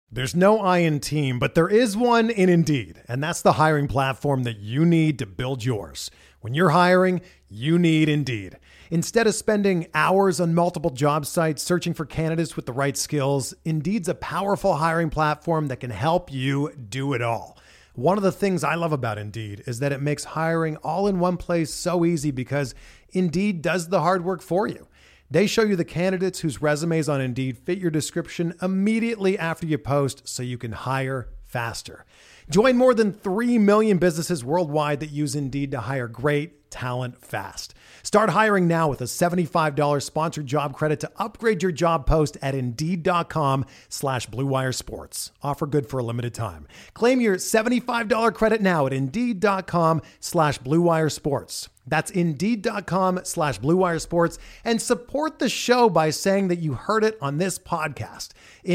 There's no I in team, but there is one in Indeed, and that's the hiring platform that you need to build yours. When you're hiring, you need Indeed. Instead of spending hours on multiple job sites searching for candidates with the right skills, Indeed's a powerful hiring platform that can help you do it all. One of the things I love about Indeed is that it makes hiring all in one place so easy because Indeed does the hard work for you. They show you the candidates whose resumes on Indeed fit your description immediately after you post so you can hire faster. Join more than 3 million businesses worldwide that use Indeed to hire great talent fast. Start hiring now with a $75 sponsored job credit to upgrade your job post at Indeed.com/Blue Wire Sports. Offer good for a limited time. Claim your $75 credit now at Indeed.com/Blue Wire Sports. That's Indeed.com/Blue Wire Sports, and support the show by saying that you heard it on this podcast.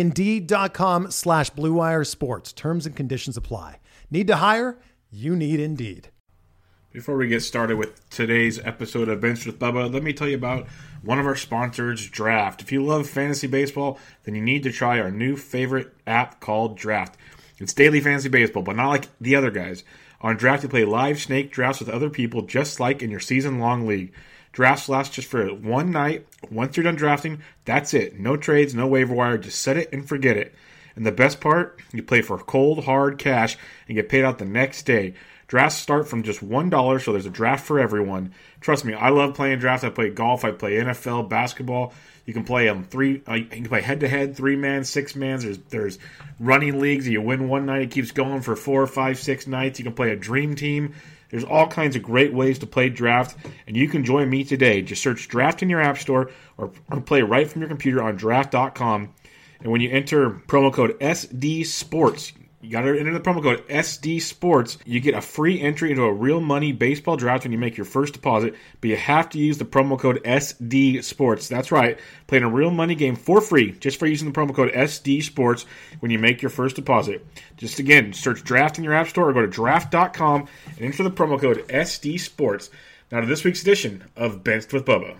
Indeed.com/Blue Wire Sports. Terms and conditions apply. Need to hire? You need Indeed. Before we get started with today's episode of Bench with Bubba, let me tell you about one of our sponsors, Draft. If you love fantasy baseball, then you need to try our new favorite app called Draft. It's daily fantasy baseball, but not like the other guys. On Draft, you play live snake drafts with other people, just like in your season-long league. Drafts last just for one night. Once you're done drafting, that's it. No trades, no waiver wire. Just set it and forget it. And the best part, you play for cold, hard cash and get paid out the next day. Drafts start from just $1, so there's a draft for everyone. Trust me, I love playing drafts. I play golf, I play NFL, basketball. You can play you can play head-to-head, 3-man, 6-man. There's running leagues. You win one night, it keeps going for 4, 5, 6 nights. You can play a dream team. There's all kinds of great ways to play draft, and you can join me today. Just search Draft in your app store or play right from your computer on draft.com. And when you enter promo code SDSports, you got to enter the promo code SDSports. You get a free entry into a real money baseball draft when you make your first deposit, but you have to use the promo code SDSports. That's right, playing a real money game for free just for using the promo code SDSports when you make your first deposit. Just again, search Draft in your app store or go to draft.com and enter the promo code SDSports. Now to this week's edition of Benched with Bubba.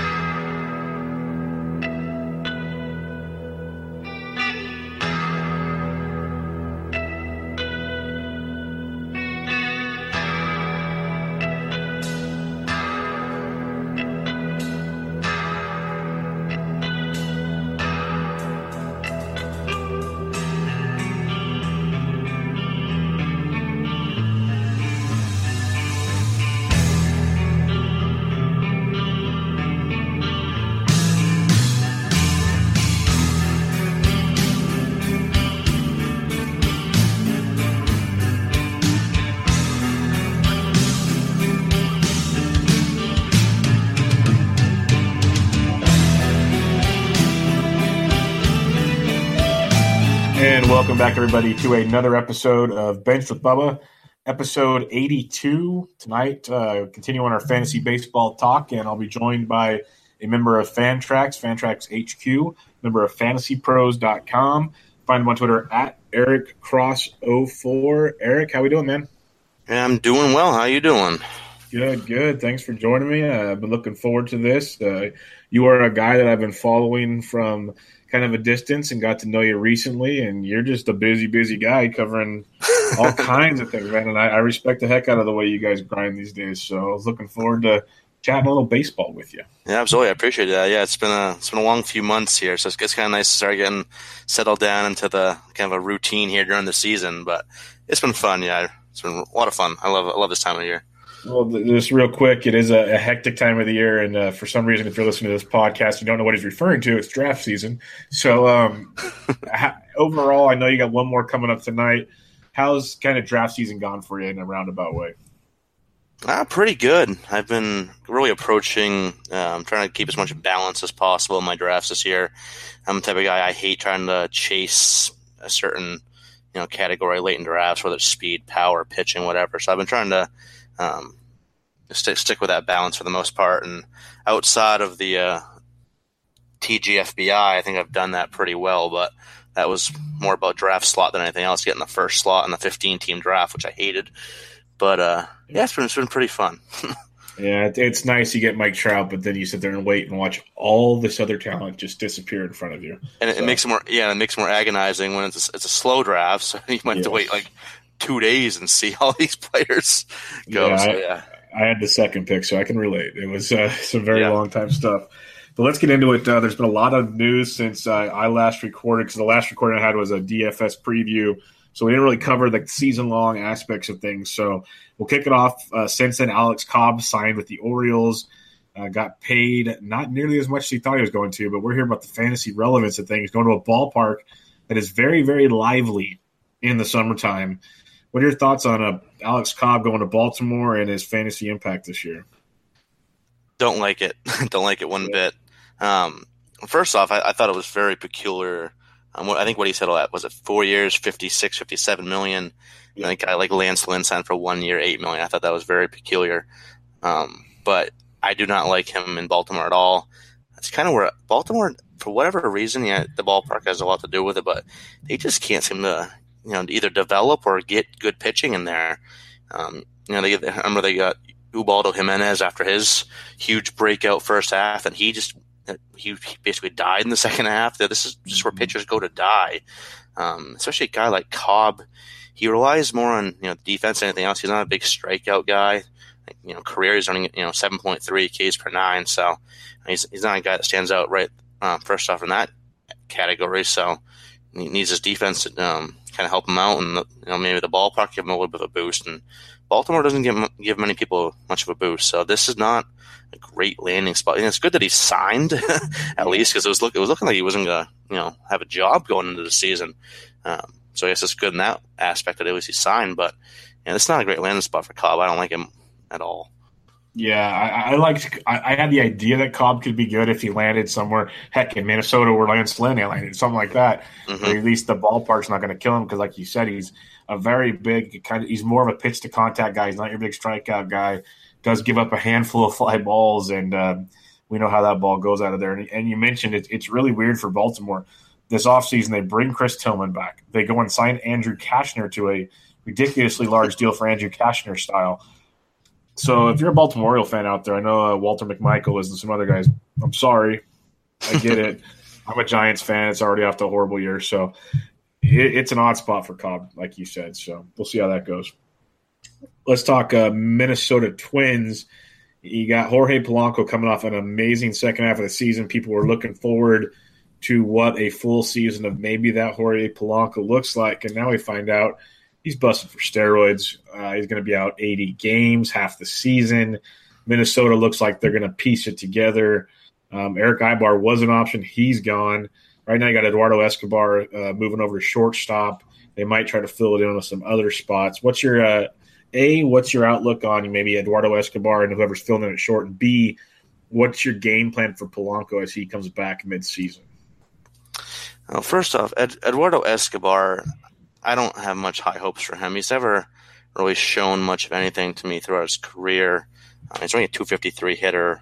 And welcome back, everybody, to another episode of Bench with Bubba, episode 82. Tonight, continuing our fantasy baseball talk, and I'll be joined by a member of Fantrax HQ, member of FantasyPros.com. Find him on Twitter at EricCross04. Eric, how we doing, man? Yeah, I'm doing well. How you doing? Good. Thanks for joining me. I've been looking forward to this. You are a guy that I've been following from kind of a distance and got to know you recently, and you're just a busy guy covering all kinds of things, man. And I respect the heck out of the way you guys grind these days. So I was looking forward to chatting a little baseball with you. Yeah, absolutely. I appreciate that. Yeah, it's been a long few months here, so it's kind of nice to start getting settled down into the kind of a routine here during the season. But it's been fun. Yeah, it's been a lot of fun. I love this time of year. Well, just real quick, it is a hectic time of the year, and for some reason, if you're listening to this podcast, you don't know what he's referring to. It's draft season. So overall, I know you got one more coming up tonight. How's kind of draft season gone for you in a roundabout way? Pretty good. I've been really approaching trying to keep as much balance as possible in my drafts this year. I'm the type of guy, I hate trying to chase a certain category late in drafts, whether it's speed, power, pitching, whatever. So I've been trying to stick with that balance for the most part, and outside of the TGFBI, I think I've done that pretty well, but that was more about draft slot than anything else, getting the first slot in the 15-team draft, which I hated. But yeah, it's been pretty fun. Yeah, it's nice you get Mike Trout, but then you sit there and wait and watch all this other talent just disappear in front of you. And it makes it more agonizing when it's a slow draft, so you might have to wait like 2 days and see all these players go. I had the second pick, so I can relate. It was some very long time stuff. But let's get into it. There's been a lot of news since I last recorded, because the last recording I had was a DFS preview, so we didn't really cover the season-long aspects of things. So we'll kick it off. Since then, Alex Cobb signed with the Orioles, got paid not nearly as much as he thought he was going to, but we're here about the fantasy relevance of things, going to a ballpark that is very, very lively in the summertime. What are your thoughts on Alex Cobb going to Baltimore and his fantasy impact this year? Don't like it. Don't like it one bit. First off, I thought it was very peculiar. I think what he said was it 4 years, 56, 57 million. Yeah. And a guy like Lance Lynn signed for 1 year, 8 million. I thought that was very peculiar. But I do not like him in Baltimore at all. It's kind of where Baltimore, for whatever reason, the ballpark has a lot to do with it, but they just can't seem to, either develop or get good pitching in there. They got Ubaldo Jimenez after his huge breakout first half, and he basically died in the second half. This is just where pitchers go to die. Especially a guy like Cobb. He relies more on defense than anything else. He's not a big strikeout guy. Career he's running 7.3 Ks per 9. So he's not a guy that stands out right first off in that category. So he needs his defense to kind of help him out, and maybe the ballpark give him a little bit of a boost. And Baltimore doesn't give many people much of a boost. So this is not a great landing spot. And it's good that he signed at least, because it was looking like he wasn't going to have a job going into the season. So I guess it's good in that aspect that at least he signed. But it's not a great landing spot for Cobb. I don't like him at all. Yeah, I had the idea that Cobb could be good if he landed somewhere, heck, in Minnesota where Lance Lynn landed, something like that. Mm-hmm. Or at least the ballpark's not going to kill him, because, like you said, he's a very big he's more of a pitch to contact guy. He's not your big strikeout guy. Does give up a handful of fly balls, and we know how that ball goes out of there. And you mentioned it's really weird for Baltimore. This offseason, they bring Chris Tillman back. They go and sign Andrew Cashner to a ridiculously large deal for Andrew Cashner style. So if you're a Baltimore Oriole fan out there, I know Walter McMichael is and some other guys. I'm sorry. I get it. I'm a Giants fan. It's already off to a horrible year. So it's an odd spot for Cobb, like you said. So we'll see how that goes. Let's talk Minnesota Twins. You got Jorge Polanco coming off an amazing second half of the season. People were looking forward to what a full season of maybe that Jorge Polanco looks like. And now we find out he's busted for steroids. He's going to be out 80 games, half the season. Minnesota looks like they're going to piece it together. Eric Aybar was an option. He's gone. Right now you got Eduardo Escobar moving over to shortstop. They might try to fill it in with some other spots. What's your outlook on maybe Eduardo Escobar and whoever's filling in at short? And B, what's your game plan for Polanco as he comes back mid-season? Well, first off, Eduardo Escobar, I don't have much high hopes for him. He's never really shown much of anything to me throughout his career. He's only a 253 hitter.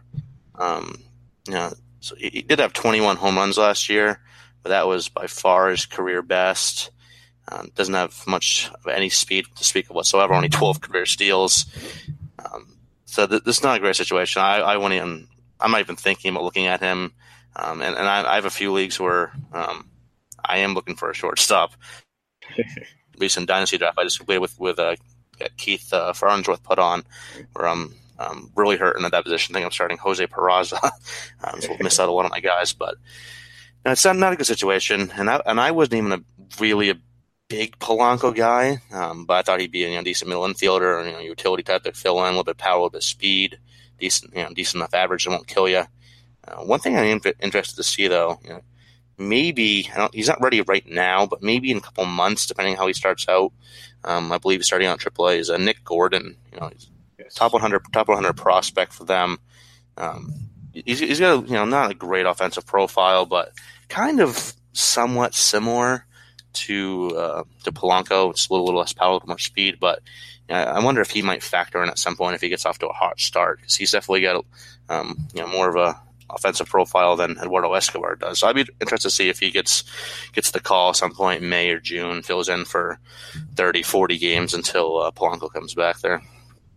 So he did have 21 home runs last year, but that was by far his career best. Doesn't have much of any speed to speak of whatsoever, only 12 career steals. So this is not a great situation. I'm not even thinking about looking at him. And I have a few leagues where I am looking for a shortstop. Recent dynasty draft I just completed with Keith Farnsworth put on, where I'm really hurting at that position. I think I'm starting Jose Peraza. So we'll miss out on one of my guys, but it's not a good situation. And I wasn't even really a big Polanco guy, but I thought he'd be a decent middle infielder, utility type to fill in, a little bit of power, a little bit of speed, decent enough average that won't kill you. One thing I'm interested to see though, maybe he's not ready right now, but maybe in a couple months, depending on how he starts out. I believe he's starting on AAA is Nick Gordon. He's top 100 prospect for them. He's got not a great offensive profile, but kind of somewhat similar to Polanco. It's a little less power, a little more speed, but I wonder if he might factor in at some point if he gets off to a hot start, because he's definitely got more of a offensive profile than Eduardo Escobar does. So I'd be interested to see if he gets the call at some point in May or June, fills in for 30, 40 games until Polanco comes back there.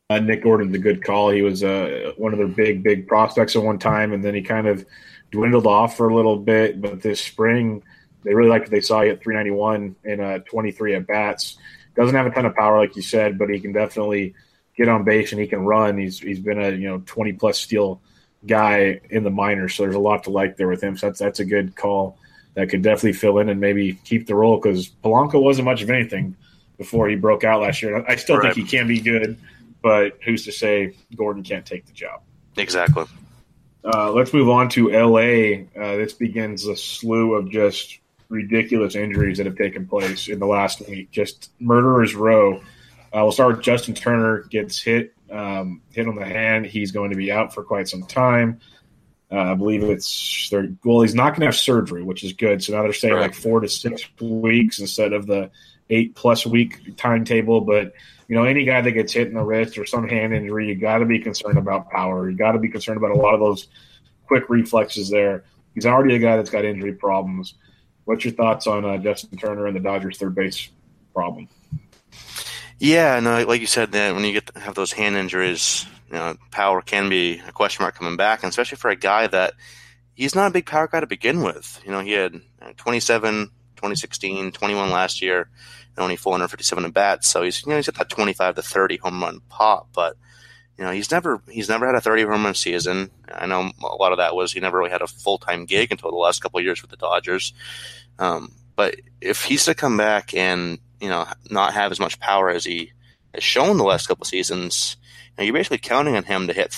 Nick Gordon's a good call. He was one of their big prospects at one time, and then he kind of dwindled off for a little bit. But this spring, they really liked what they saw. He hit 391 in 23 at bats. Doesn't have a ton of power, like you said, but he can definitely get on base and he can run. He's been a 20+ steal guy in the minors, so there's a lot to like there with him. So that's a good call that could definitely fill in and maybe keep the role, because Polanco wasn't much of anything before he broke out last year. I still think he can be good, but who's to say Gordon can't take the job? Exactly. Let's move on to L.A. This begins a slew of just ridiculous injuries that have taken place in the last week. Just murderer's row. We'll start with Justin Turner. Gets hit on the hand. He's going to be out for quite some time. I believe he's not going to have surgery, which is good. So now they're saying like 4 to 6 weeks instead of the 8+ week timetable. But any guy that gets hit in the wrist or some hand injury, you got to be concerned about power. You got to be concerned about a lot of those quick reflexes there. He's already a guy that's got injury problems. What's your thoughts on Justin Turner and the Dodgers' third base problem? Yeah, no, like you said, when you have those hand injuries, power can be a question mark coming back, and especially for a guy that he's not a big power guy to begin with. He had 27, 2016, 21 last year, and only 457 at bats. So he's at that 25 to 30 home run pop, but he's never had a 30 home run season. I know a lot of that was he never really had a full-time gig until the last couple of years with the Dodgers. But if he's to come back and not have as much power as he has shown the last couple of seasons, you're basically counting on him to hit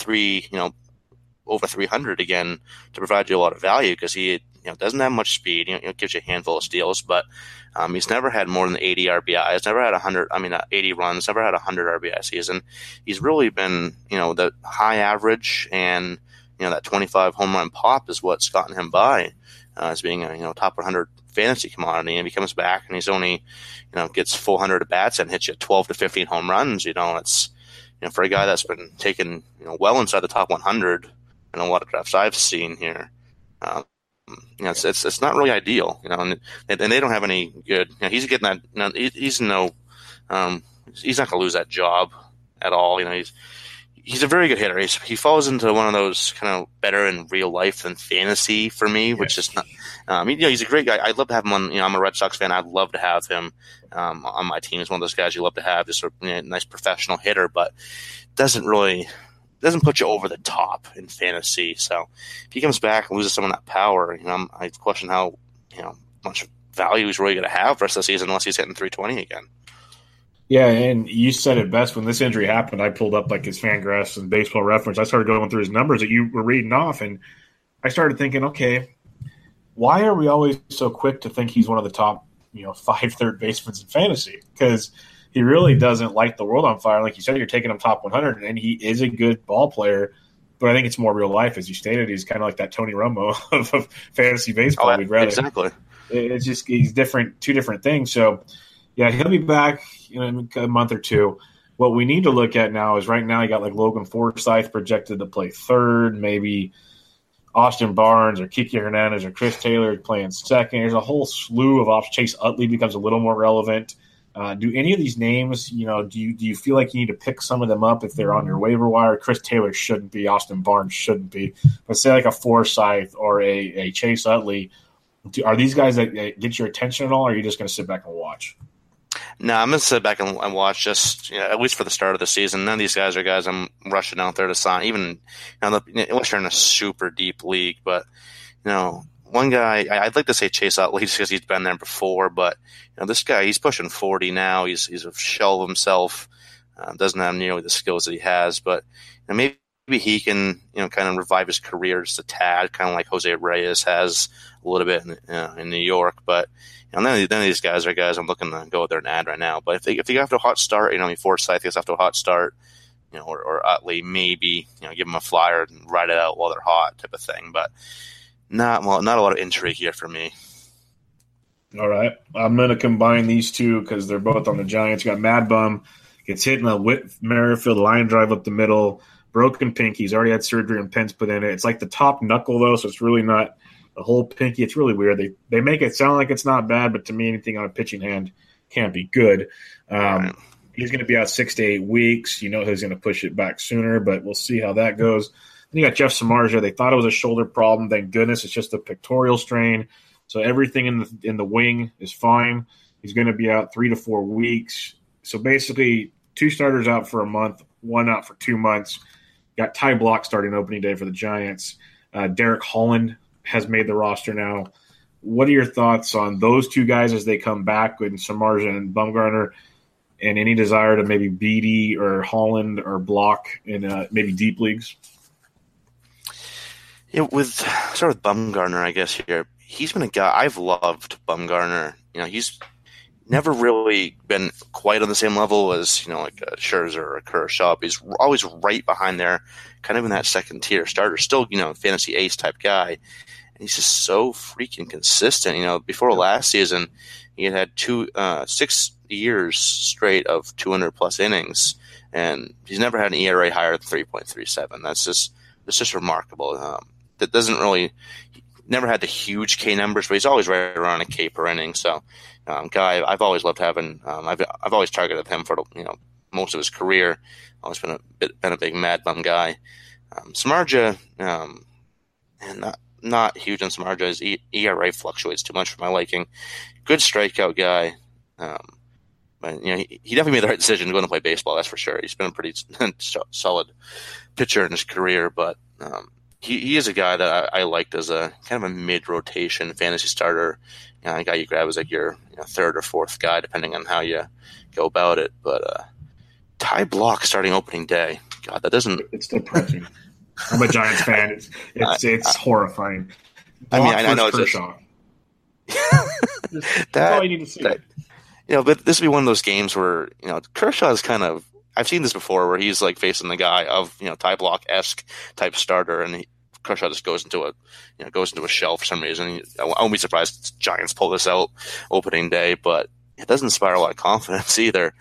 over 300 again to provide you a lot of value, because he doesn't have much speed. It gives you a handful of steals, but he's never had more than 80 RBIs, never had 80 runs, never had a 100 RBI season. He's really been, the high average and, that 25 home run pop is what's gotten him by as being a top 100 fantasy commodity. And he comes back and he's only, gets 400 at bats and hits you 12 to 15 home runs. It's, for a guy that's been taken, well inside the top 100 in a lot of drafts I've seen here. It's not really ideal, and they don't have any good. He's getting that. He's not going to lose that job at all. He's a very good hitter. He falls into one of those kind of better in real life than fantasy for me, which is not. He's a great guy. I'd love to have him on. I'm a Red Sox fan. I'd love to have him on my team. He's one of those guys you love to have, just a nice professional hitter, but doesn't put you over the top in fantasy. So if he comes back and loses some of that power, I question how much value he's really going to have the rest of the season unless he's hitting 320 again. Yeah, and you said it best. When this injury happened, I pulled up like his Fangraphs and Baseball Reference. I started going through his numbers that you were reading off, and I started thinking, okay, why are we always so quick to think he's one of the top 5 third basemen in fantasy? Because he really doesn't light the world on fire. Like you said, you're taking him top 100, and he is a good ball player. But I think it's more real life, as you stated. He's kind of like that Tony Romo of fantasy baseball. Oh, exactly. It's just he's different, two different things. So, yeah, he'll be back in a month or two. What we need to look at now is right now you got like Logan Forsythe projected to play third, maybe Austin Barnes or Kiki Hernandez or Chris Taylor playing second. There's a whole slew of options. Chase Utley becomes a little more relevant. Do any of these names, do you feel like you need to pick some of them up if they're on your waiver wire? Chris Taylor shouldn't be. Austin Barnes shouldn't be. But say like a Forsythe or a Chase Utley, are these guys that get your attention at all, or are you just going to sit back and watch? No, I'm going to sit back and watch just at least for the start of the season. None of these guys are guys I'm rushing out there to sign, even unless you're in a super deep league. But, one guy, I'd like to say Chase Utley just because he's been there before. But, this guy, he's pushing 40 now. He's a shell of himself. Doesn't have nearly the skills that he has. But maybe he can, kind of revive his career just a tad, kind of like Jose Reyes has a little bit in New York. But, none of these guys are guys I'm looking to go there and add right now. But if they get off to a hot start, Forsythe gets off to a hot start, or Utley, maybe, give them a flyer and ride it out while they're hot type of thing. But not a lot of intrigue here for me. All right. I'm going to combine these two because they're both on the Giants. You got Mad Bum, gets hit in a Whit Merrifield line drive up the middle, broken pinky. He's already had surgery and pins put in it. It's like the top knuckle, though, so it's really not the whole pinky. It's really weird. They make it sound like it's not bad, but to me, anything on a pitching hand can't be good. Right. he's going to be out 6 to 8 weeks. You know he's going to push it back sooner, but we'll see how that goes. Then you got Jeff Samardzija. They thought it was a shoulder problem. Thank goodness it's just a pectoral strain. So everything in the wing is fine. He's going to be out 3 to 4 weeks. So basically 2 starters out for a month, 1 out for 2 months. Got Ty Block starting opening day for the Giants. Derek Holland has made the roster now. What are your thoughts on those 2 guys as they come back with Samardzija and Bumgarner, and any desire to maybe Beatty or Holland or Block in maybe deep leagues? Yeah, start with Bumgarner, I guess here. He's been a guy I've loved. Bumgarner, he's never really been quite on the same level as like a Scherzer or a Kershaw. He's always right behind there, kind of in that second tier starter. Still, fantasy ace type guy, and he's just so freaking consistent. Before last season, he had 6 years straight of 200 plus innings, and he's never had an ERA higher than 3.37. That's just remarkable. That doesn't really. Never had the huge K numbers, but he's always right around a K per inning. So, guy I've always loved having. I've always targeted him for most of his career. Always been a big Mad Bum guy. Samardzija, and not huge on Samardzija. His ERA fluctuates too much for my liking. Good strikeout guy, but he definitely made the right decision to go and play baseball. That's for sure. He's been a pretty solid pitcher in his career, but. He is a guy that I liked as a kind of a mid-rotation fantasy starter. A guy you grab as like your third or fourth guy, depending on how you go about it. But Ty Block starting opening day, God, that doesn't. It's depressing. I'm a Giants fan. It's horrifying. I know it's Kershaw. That's all you need to see. But this would be one of those games where Kershaw is kind of. I've seen this before where he's like facing the guy of Ty Block-esque type starter, and Kershaw just goes into a shell for some reason. I won't be surprised if Giants pull this out opening day, but it doesn't inspire a lot of confidence either.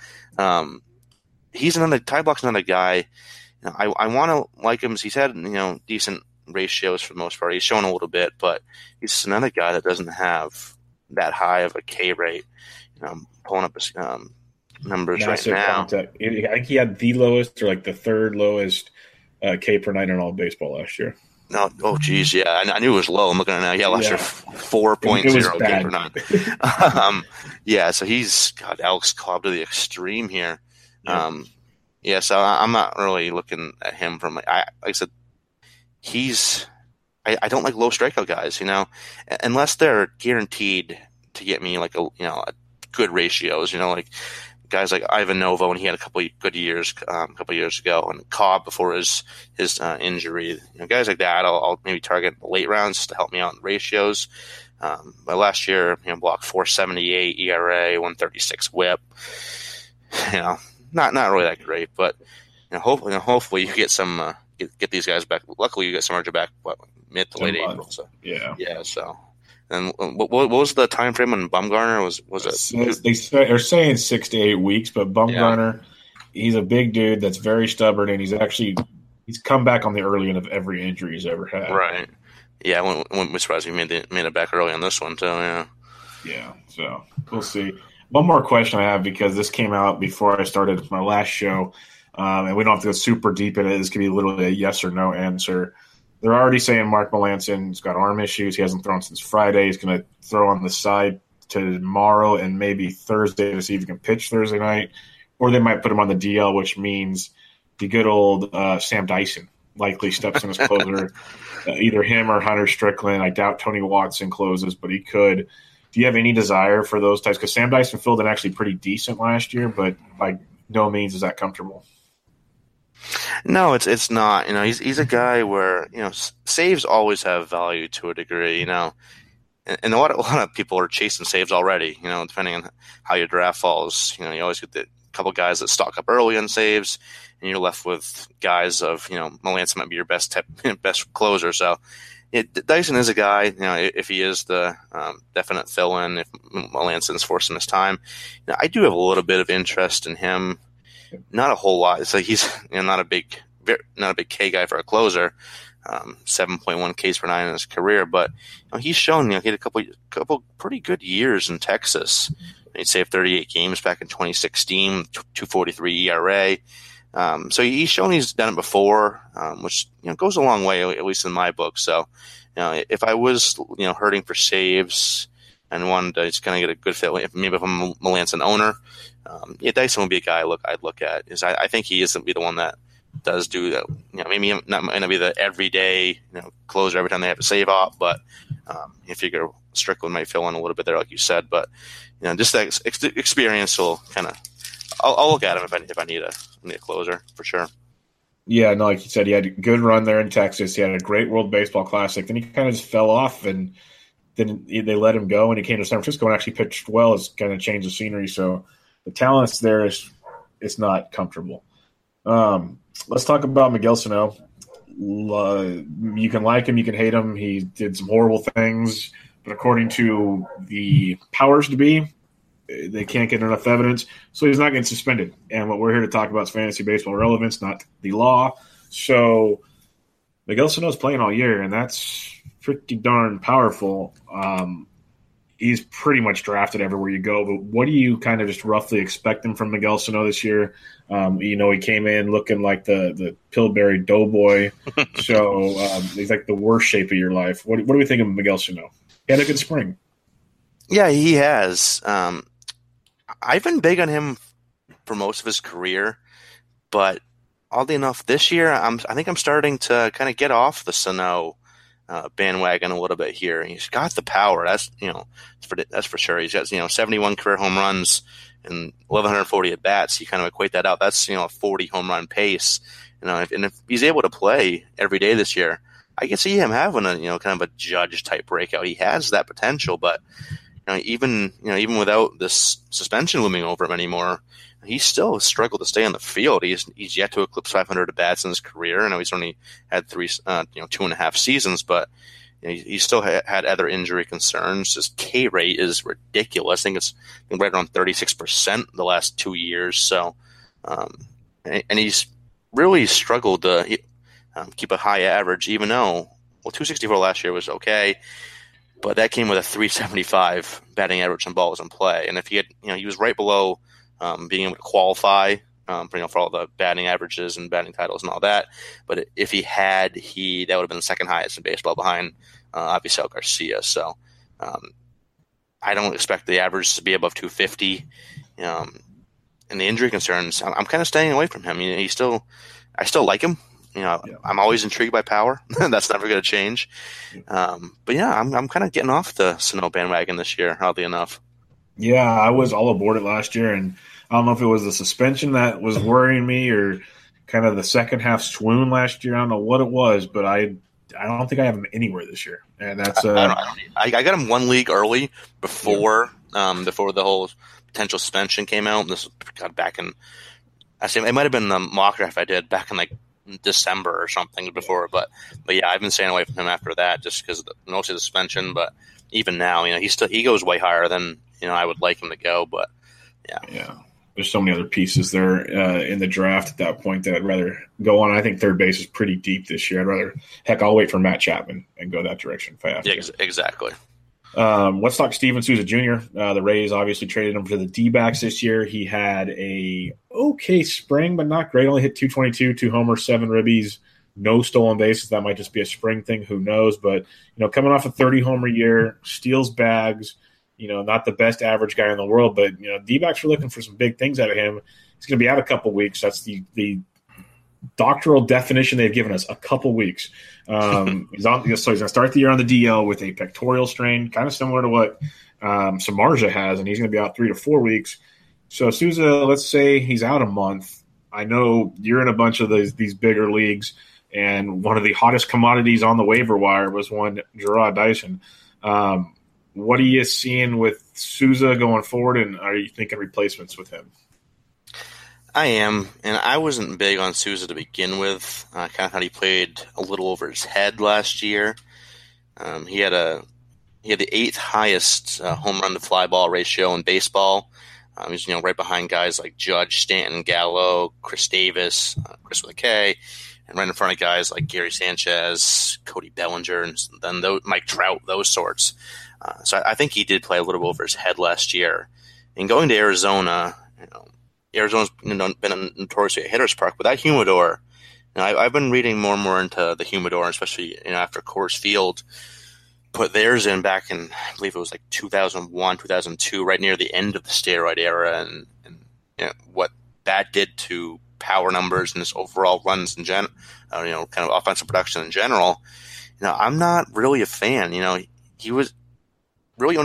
Ty Block's another guy. I want to like him. He's had decent ratios for the most part. He's shown a little bit, but he's just another guy that doesn't have that high of a K rate. I'm pulling up his numbers massive right now. Contact. I think he had the lowest or like the third lowest K per night in all of baseball last year. No, oh geez, yeah, I knew it was low. I'm looking at it now. Yeah, last year 4.0 K per night. So he's got Alex Cobb to the extreme here. So I'm not really looking at him from like I said. I don't like low strikeout guys, unless they're guaranteed to get me like a good ratios, like. Guys like Ivan Novo, and he had a couple of good years a couple of years ago, and Cobb before his injury. Guys like that, I'll maybe target the late rounds to help me out in ratios. But last year, Block 4.78 ERA, 1.36 WHIP. Not really that great, but hopefully you get some get these guys back. Luckily, you get Samardzija back mid to late April. So so. And what was the time frame on Bumgarner? Was it? They're saying 6 to 8 weeks, but Bumgarner, he's a big dude that's very stubborn, and he's come back on the early end of every injury he's ever had. Right. Yeah, I wouldn't be surprised if he made it back early on this one too. Yeah. Yeah. So we'll see. One more question I have, because this came out before I started my last show, and we don't have to go super deep in it. This could be literally a yes or no answer. They're already saying Mark Melanson's got arm issues. He hasn't thrown since Friday. He's going to throw on the side tomorrow and maybe Thursday to see if he can pitch Thursday night. Or they might put him on the DL, which means the good old Sam Dyson likely steps in as closer. Either him or Hunter Strickland. I doubt Tony Watson closes, but he could. Do you have any desire for those types? Because Sam Dyson filled in actually pretty decent last year, but by no means is that comfortable. No, it's not. He's a guy where saves always have value to a degree. And a lot of people are chasing saves already. Depending on how your draft falls, you always get the couple guys that stock up early on saves, and you're left with guys of Melancon might be your best closer. So Dyson is a guy. If he is the definite fill-in, if Melancon's forcing his time, I do have a little bit of interest in him. Not a whole lot. It's like he's not a big K guy for a closer, 7.1 Ks per nine in his career. But he's shown he had a couple pretty good years in Texas. He saved 38 games back in 2016, 2.43 ERA. So he's shown he's done it before, which goes a long way, at least in my book. So, if I was hurting for saves and wanted to just kind of get a good fit, maybe if I'm a Melancon owner, Dyson would be a guy I'd look at. I think he is be the one that does do that. Maybe not might not be the everyday closer every time they have a save off, but you figure Strickland might fill in a little bit there, like you said. But just that experience will kind of. I'll look at him if I need a closer for sure. Yeah, no, like you said, he had a good run there in Texas. He had a great World Baseball Classic. Then he kind of just fell off, and then they let him go, and he came to San Francisco and actually pitched well. It's kind of changed the scenery. So the talent's there. It's not comfortable. Let's talk about Miguel Sano. You can like him, you can hate him. He did some horrible things, but according to the powers to be, they can't get enough evidence, so he's not getting suspended. And what we're here to talk about is fantasy baseball relevance, not the law. So Miguel Sano is playing all year, and that's pretty darn powerful. He's pretty much drafted everywhere you go. But what do you kind of just roughly expecting from Miguel Sano this year? He came in looking like the Pillsbury Doughboy. So he's like the worst shape of your life. What do we think of Miguel Sano? He had a good spring. Yeah, he has. I've been big on him for most of his career, but oddly enough, this year I think I'm starting to kind of get off the Sano bandwagon a little bit here. He's got the power. That's for sure. He's got 71 career home runs and 1,140 at bats. You kind of equate that out. That's a 40 home run pace. If he's able to play every day this year, I can see him having a kind of a Judge type breakout. He has that potential, but even without this suspension looming over him anymore, he still struggled to stay on the field. He's yet to eclipse 500 at bats in his career. I know he's only had 2.5 seasons, but he still had other injury concerns. His K rate is ridiculous. I think it's right around 36% the last 2 years. So, and he's really struggled to keep a high average, even though 264 last year was okay. But that came with a 375 batting average on balls in play. And if he had, he was right below being able to qualify for all the batting averages and batting titles and all that. But if he had, that would have been the second highest in baseball behind Avisail Garcia. So I don't expect the average to be above 250. And the injury concerns, I'm kind of staying away from him. I still like him. I'm always intrigued by power. That's never going to change. But yeah, I'm kind of getting off the Sano bandwagon this year, oddly enough. Yeah, I was all aboard it last year, and I don't know if it was the suspension that was worrying me or kind of the second half swoon last year. I don't know what it was, but I don't think I have him anywhere this year. And that's I got him one league early before the whole potential suspension came out. This got back in. I say it might have been the mock draft I did back in December or something before, but yeah, I've been staying away from him after that just because mostly the suspension. But even now, he goes way higher than I would like him to go. But yeah. There's so many other pieces there in the draft at that point that I'd rather go on. I think third base is pretty deep this year. I'll wait for Matt Chapman and go that direction if I have to. Yeah, exactly. Let's talk Steven Souza Jr. The Rays obviously traded him for the D-backs this year. He had a okay spring, but not great. Only hit 222, 2 homers, 7 ribbies, no stolen bases. That might just be a spring thing. Who knows? But, coming off a 30-homer year, steals bags, not the best average guy in the world, but, D-backs are looking for some big things out of him. He's going to be out a couple weeks. That's the doctoral definition they've given us, a couple weeks. He's going to start the year on the DL with a pectoral strain, kind of similar to what Samardzija has, and he's going to be out 3 to 4 weeks. So Souza, let's say he's out a month. I know you're in a bunch of these bigger leagues, and one of the hottest commodities on the waiver wire was one Jarrod Dyson. What are you seeing with Souza going forward, and are you thinking replacements with him? I am, and I wasn't big on Souza to begin with. I kind of thought he played a little over his head last year. He had the 8th highest home run to fly ball ratio in baseball. He's right behind guys like Judge, Stanton, Gallo, Chris Davis, Chris with a K, and right in front of guys like Gary Sanchez, Cody Bellinger, and then Mike Trout, those sorts. So I think he did play a little over his head last year. And going to Arizona, Arizona's been a notoriously a hitter's park, but that humidor, I've been reading more and more into the humidor, especially after Coors Field put theirs in back in, I believe it was like 2001, 2002, right near the end of the steroid era, and what that did to power numbers and his overall runs in kind of offensive production in general. I'm not really a fan. He was really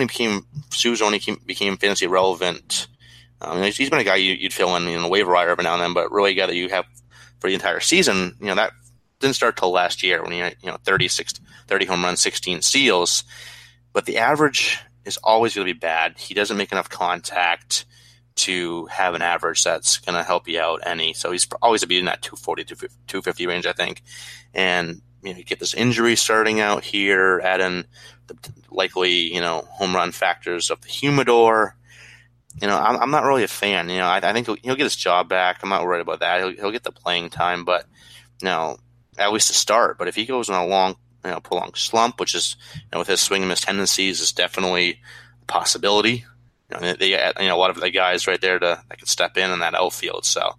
became fantasy relevant. He's been a guy you'd fill in the waiver wire every now and then, but really a guy that you have for the entire season. That didn't start till last year when he had 30 home runs, 16 steals. But the average is always going to be bad. He doesn't make enough contact to have an average that's going to help you out any. So he's always going to be in that 240 to 250 range, I think. And you get this injury starting out here, add in the likely, home run factors of the humidor. I'm not really a fan. I think he'll get his job back. I'm not worried about that. He'll get the playing time, but at least to start. But if he goes on a long, prolonged slump, which is, with his swing and miss tendencies, is definitely a possibility. They got a lot of the guys right there that can step in that outfield. So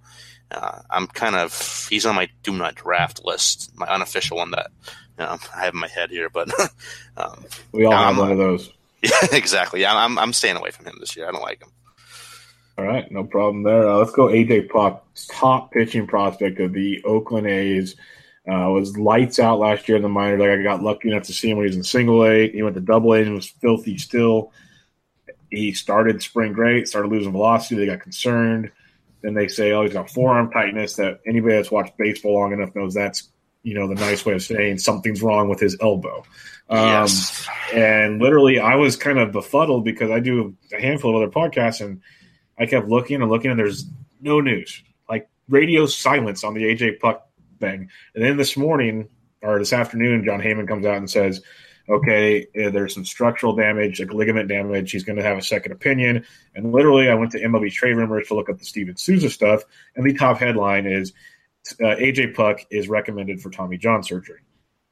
he's on my do not draft list, my unofficial one that I have in my head here. But we all have one of those. Yeah, exactly. I'm staying away from him this year. I don't like him. All right, no problem there. Let's go. AJ Puk, top pitching prospect of the Oakland A's. Was lights out last year in the minors. I got lucky enough to see him when he was in single A. He went to double A and was filthy still. He started spring great, started losing velocity. They got concerned. Then they say, he's got forearm tightness. That anybody that's watched baseball long enough knows that's, the nice way of saying something's wrong with his elbow. Yes. And literally I was kind of befuddled because I do a handful of other podcasts and I kept looking and there's no news. Like radio silence on the AJ Puk thing. And then this afternoon, John Heyman comes out and says, okay, there's some structural damage, like ligament damage. He's going to have a second opinion. And literally I went to MLB Trade Rumors to look up the Steven Souza stuff. And the top headline is AJ Puk is recommended for Tommy John surgery.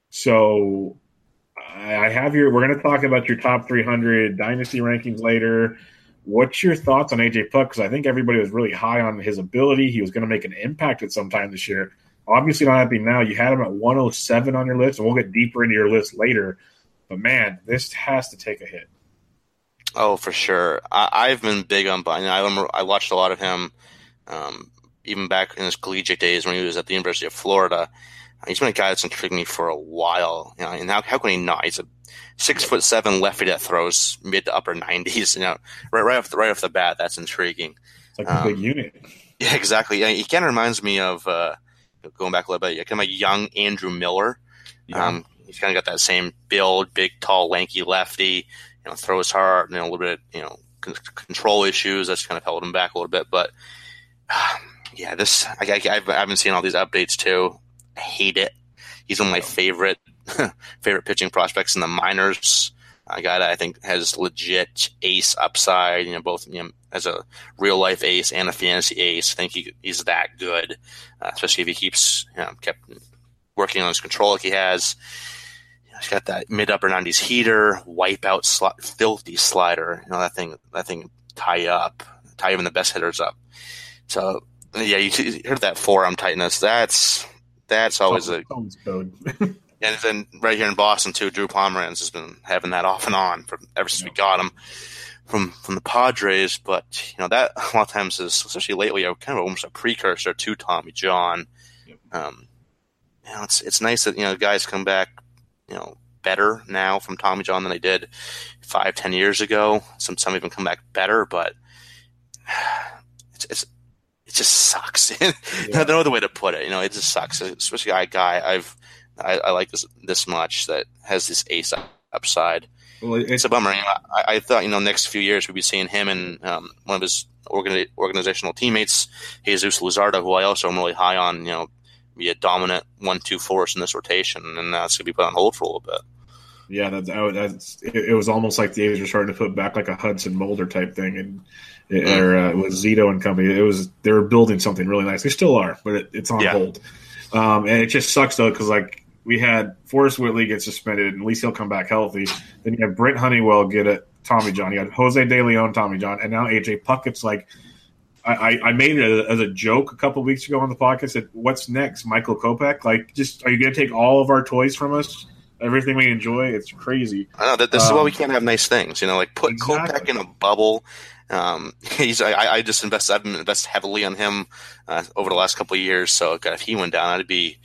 So I have we're going to talk about your top 300 dynasty rankings later. What's your thoughts on AJ Puk? Because I think everybody was really high on his ability. He was going to make an impact at some time this year. Obviously not happening now. You had him at 107 on your list, and we'll get deeper into your list later. But, man, this has to take a hit. Oh, for sure. I've been big on – I watched a lot of him even back in his collegiate days when he was at the University of Florida. He's been a guy that's intrigued me for a while. And how can he not? He's a 6'7" lefty that throws mid to upper 90s. Right off the bat, that's intriguing. It's like a big unit. Yeah, exactly. He kind of reminds me of going back a little bit, kind of a young Andrew Miller. Yeah. He's kind of got that same build, big, tall, lanky lefty. Throws hard. A little bit, control issues that's kind of held him back a little bit. But yeah, I've been seeing all these updates too. I hate it. He's one of my favorite pitching prospects in the minors. A guy that I think has legit ace upside. Both as a real life ace and a fantasy ace. I think he's that good, especially if he keeps kept working on his control like he has. He's got that mid upper 90s heater, wipeout, filthy slider. That thing tie even the best hitters up. So yeah, you heard that forearm tightness. That's always a code. And then right here in Boston too, Drew Pomeranz has been having that off and on ever since we got him from the Padres. But that a lot of times is, especially lately, kind of almost a precursor to Tommy John. Yep. It's nice that guys come back better now from Tommy John than they did 5-10 years ago. Some even come back better, but it just sucks. Yeah. No other way to put it. It just sucks. Especially a guy I like this much that has this ace upside. Well, it's a bummer. I thought next few years we'd be seeing him and one of his organizational teammates, Jesus Luzardo, who I also am really high on. Be a dominant 1-2 force in this rotation, and that's going to be put on hold for a little bit. Yeah, it was almost like the A's were starting to put back like a Hudson Mulder type thing, and it was Zito and company. They were building something really nice. They still are, but it's on hold. And it just sucks though because we had Forrest Whitley get suspended, and at least he'll come back healthy. Then you have Brent Honeywell get Tommy John. You got Jose De Leon, Tommy John, and now AJ Puckett's like. I made it as a joke a couple of weeks ago on the podcast. Said, "What's next, Michael Kopech? Like, just are you going to take all of our toys from us? Everything we enjoy? It's crazy." I know that this is why we can't have nice things. Like put Exactly. Kopech in a bubble. I just invested. I've invested heavily on him over the last couple of years. So God, if he went down, I'd be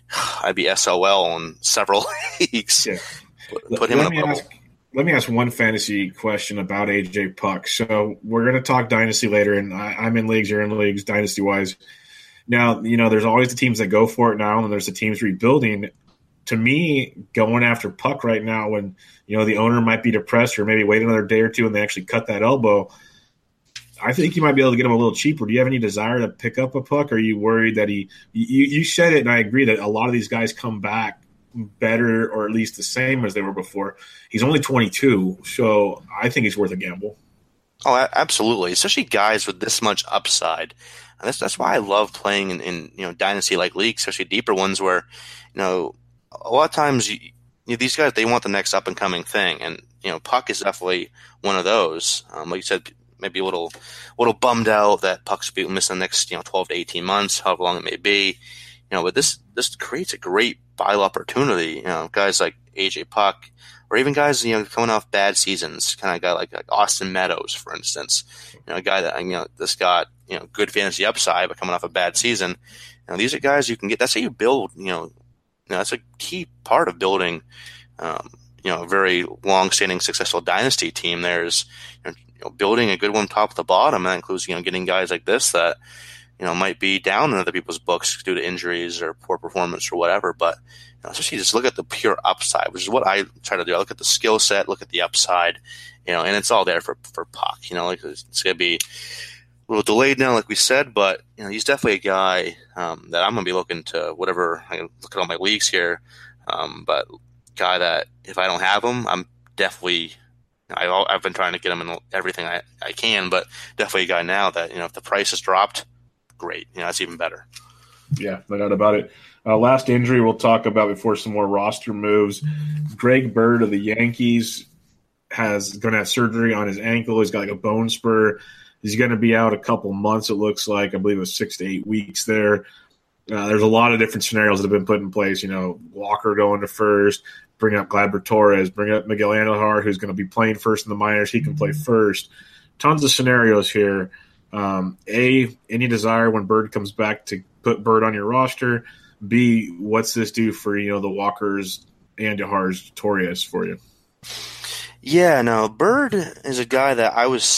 SOL in several leagues. Yeah. Put him in a bubble. Let me ask one fantasy question about AJ Puck. So we're going to talk dynasty later, and I'm in leagues, you're in leagues, dynasty wise. Now, there's always the teams that go for it now, and there's the teams rebuilding. To me, going after Puck right now, when the owner might be depressed, or maybe wait another day or two and they actually cut that elbow, I think you might be able to get him a little cheaper. Do you have any desire to pick up a Puck? Or are you worried that you said it, and I agree that a lot of these guys come back better or at least the same as they were before. He's only 22, so I think he's worth a gamble. Oh, absolutely, especially guys with this much upside. And that's why I love playing in dynasty like leagues, especially deeper ones where a lot of times these guys, they want the next up and coming thing, and Puck is definitely one of those. Like you said, maybe a little bummed out that Puck's be missing the next 12 to 18 months, however long it may be. But this creates a great buy opportunity. Guys like AJ Puck, or even guys coming off bad seasons, kind of guy like Austin Meadows, for instance. A guy that this got good fantasy upside, but coming off a bad season. These are guys you can get. That's how you build. That's a key part of building. A very long-standing, successful dynasty team. There's building a good one top to bottom. That includes getting guys like this that might be down in other people's books due to injuries or poor performance or whatever. But especially just look at the pure upside, which is what I try to do. I look at the skill set, look at the upside, and it's all there for Puck. Like it's going to be a little delayed now, like we said, but he's definitely a guy that I'm going to be looking to whatever. I can look at all my leagues here, but guy that if I don't have him, I'm definitely. I've been trying to get him in everything I can, but definitely a guy now that if the price has dropped, great. That's even better. Yeah, no doubt about it. Last injury we'll talk about before some more roster moves. Greg Bird of the Yankees is going to have surgery on his ankle. He's got like a bone spur. He's going to be out a couple months, it looks like. I believe it was 6 to 8 weeks there. There's a lot of different scenarios that have been put in place. Walker going to first, bring up Gleyber Torres, bring up Miguel Andujar, who's going to be playing first in the minors. He can play first. Tons of scenarios here. Any desire when Bird comes back to put Bird on your roster? B, what's this do for the Walkers, Andujars, Torres for you? Yeah, no, Bird is a guy that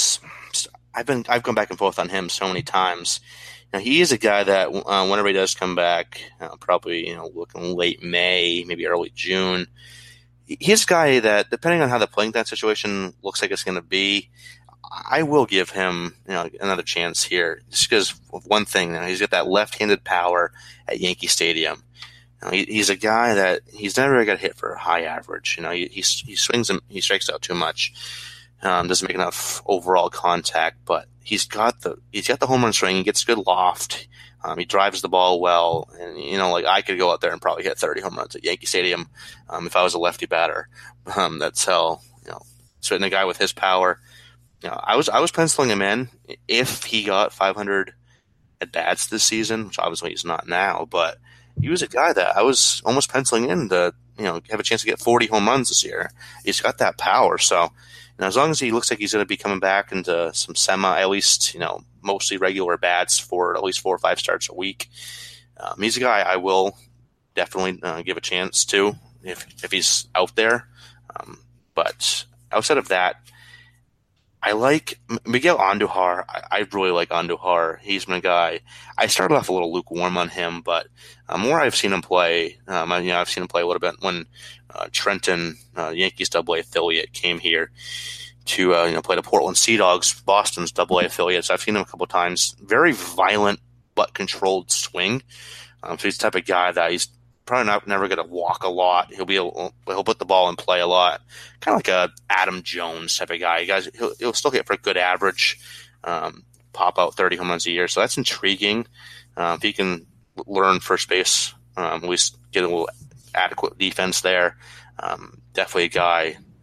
I've gone back and forth on him so many times. He is a guy that whenever he does come back, probably looking late May, maybe early June, he's a guy that, depending on how the playing time situation looks like it's going to be, I will give him another chance here, just because of one thing. He's got that left-handed power at Yankee Stadium. He's a guy that he's never got hit for a high average. He swings and he strikes out too much. Doesn't make enough overall contact, but he's got the home run swing. He gets good loft. He drives the ball well, and I could go out there and probably hit 30 home runs at Yankee Stadium if I was a lefty batter. That's how certainly a guy with his power. I was penciling him in if he got 500 at bats this season, which obviously he's not now, but he was a guy that I was almost penciling in to have a chance to get 40 home runs this year. He's got that power, so as long as he looks like he's going to be coming back into some at least mostly regular bats for at least 4 or 5 starts a week, he's a guy I will definitely give a chance to if he's out there. But outside of that, I like Miguel Andujar. I really like Andujar. He's my guy. I started off a little lukewarm on him, but more I've seen him play. I've seen him play a little bit when Trenton, Yankees AA affiliate, came here to play the Portland Sea Dogs, Boston's AA affiliate. So I've seen him a couple of times. Very violent but controlled swing. So he's the type of guy that he's probably never going to walk a lot. He'll put the ball in play a lot, kind of like a Adam Jones type of guy. He'll still hit for a good average, pop out 30 home runs a year. So that's intriguing. If he can learn first base, at least get a little adequate defense there. Definitely a guy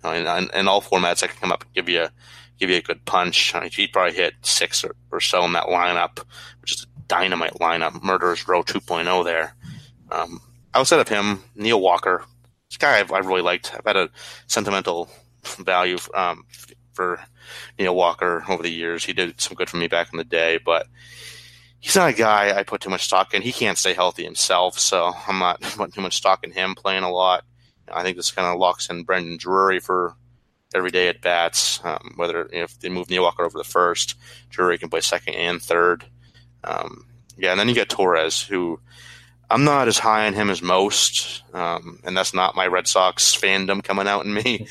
In all formats, I can come up and give you a good punch. He'd probably hit 6 or so in that lineup, which is a dynamite lineup, Murderers Row 2.0 there. Outside of him, Neil Walker, this guy I really liked. I've had a sentimental value for Neil Walker over the years. He did some good for me back in the day, but he's not a guy I put too much stock in. He can't stay healthy himself, so I'm not putting too much stock in him playing a lot. I think this kind of locks in Brendan Drury for every day at bats. Whether if they move Neil Walker over to first, Drury can play second and third. And then you get Torres, who I'm not as high on him as most, and that's not my Red Sox fandom coming out in me.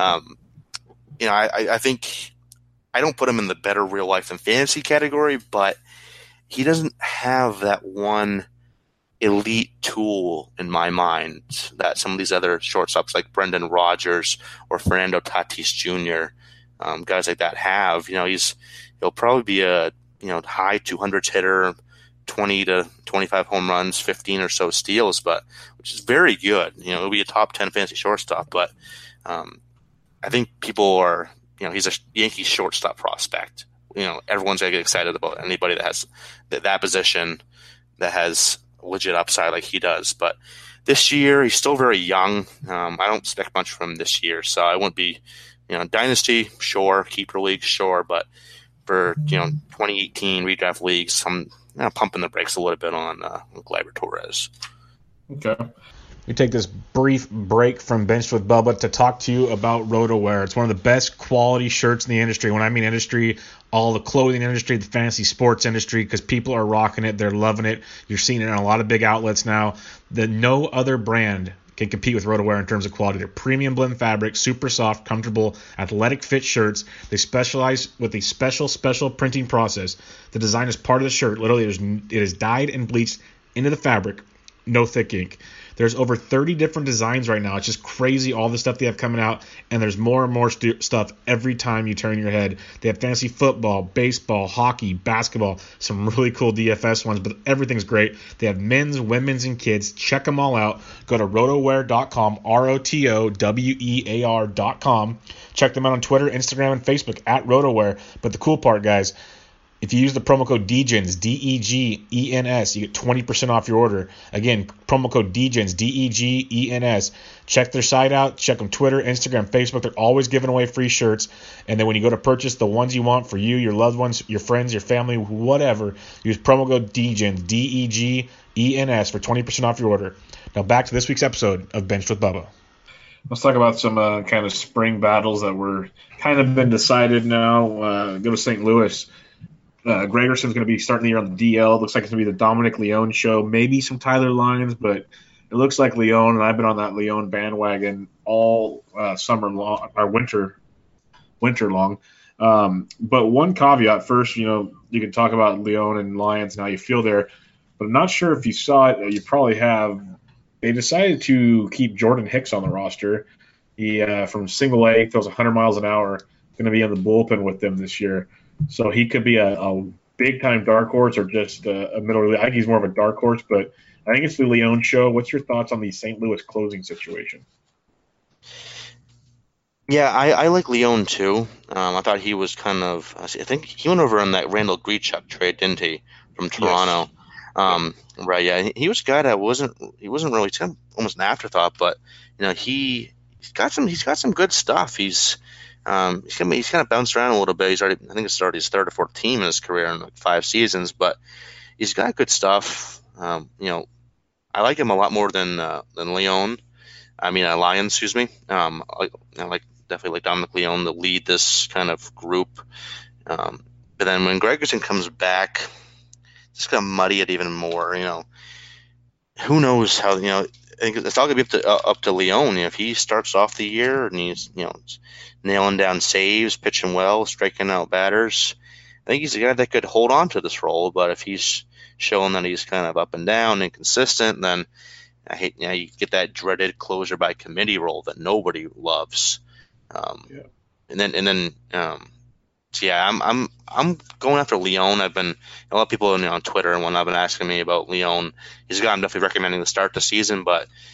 I think I don't put him in the better real life than fantasy category, but he doesn't have that one elite tool in my mind that some of these other shortstops like Brendan Rodgers or Fernando Tatis Jr., guys like that have. He'll probably be a high 200s hitter, 20 to 25 home runs, 15 or so steals, but which is very good. He'll be a top 10 fantasy shortstop, but I think people are, he's a Yankees shortstop prospect. Everyone's gonna get excited about anybody that has that position that has legit upside like he does. But this year, he's still very young. I don't expect much from him this year, so I wouldn't be, dynasty, sure, keeper league, sure, but for 2018 redraft leagues, I'm pumping the brakes a little bit on Gleyber Torres. Okay. We take this brief break from Benched with Bubba to talk to you about RotoWear. It's one of the best quality shirts in the industry. When I mean industry, all the clothing industry, the fantasy sports industry, because people are rocking it. They're loving it. You're seeing it in a lot of big outlets now. No other brand can compete with RotoWear in terms of quality. They're premium blend fabric, super soft, comfortable, athletic fit shirts. They specialize with a special printing process. The design is part of the shirt. Literally, it is dyed and bleached into the fabric. No thick ink. There's over 30 different designs right now. It's just crazy all the stuff they have coming out, and there's more and more stuff every time you turn your head. They have fantasy football, baseball, hockey, basketball, some really cool DFS ones, but everything's great. They have men's, women's, and kids. Check them all out. Go to rotowear.com, ROTOWEAR.com. Check them out on Twitter, Instagram, and Facebook at RotoWear. But the cool part, guys, if you use the promo code DEGENS, DEGENS, you get 20% off your order. Again, promo code DEGENS, DEGENS. Check their site out. Check them Twitter, Instagram, Facebook. They're always giving away free shirts. And then when you go to purchase the ones you want for you, your loved ones, your friends, your family, whatever, use promo code DEGENS, DEGENS for 20% off your order. Now back to this week's episode of Benched with Bubba. Let's talk about some kind of spring battles that were kind of been decided now. Go to St. Louis. Gregerson's going to be starting the year on the DL. Looks like it's going to be the Dominic Leone show. Maybe some Tyler Lyons, but it looks like Leone, and I've been on that Leone bandwagon all summer long, or winter long. But one caveat first, you can talk about Leone and Lyons and how you feel there, but I'm not sure if you saw it. You probably have. They decided to keep Jordan Hicks on the roster. He from single A, throws 100 miles an hour, going to be in the bullpen with them this year. So he could be a big-time dark horse or just a middle. I think he's more of a dark horse, but I think it's the Leone show. What's your thoughts on the St. Louis closing situation? Yeah, I like Leone too. I thought he was kind of. I think he went over on that Randall Grichuk trade, didn't he, from Toronto? Yes. Right. Yeah, he was a guy that wasn't really almost an afterthought, but he's got some good stuff. He's kind of bounced around a little bit. I think it's already his third or fourth team in his career in like 5 seasons, but he's got good stuff. I like him a lot more than Leone. Lyons, excuse me. I definitely like Dominic Leone to lead this kind of group. But then when Gregerson comes back, it's going to muddy it even more. Who knows how? I think it's all going to be up to Leone. If he starts off the year and he's nailing down saves, pitching well, striking out batters, I think he's a guy that could hold on to this role. But if he's showing that he's kind of up and down, inconsistent, then you get that dreaded closer by committee role that nobody loves. I'm going after Leone. I've been a lot of people on Twitter and when I've been asking me about Leone. He's a guy I'm definitely recommending to start the season, but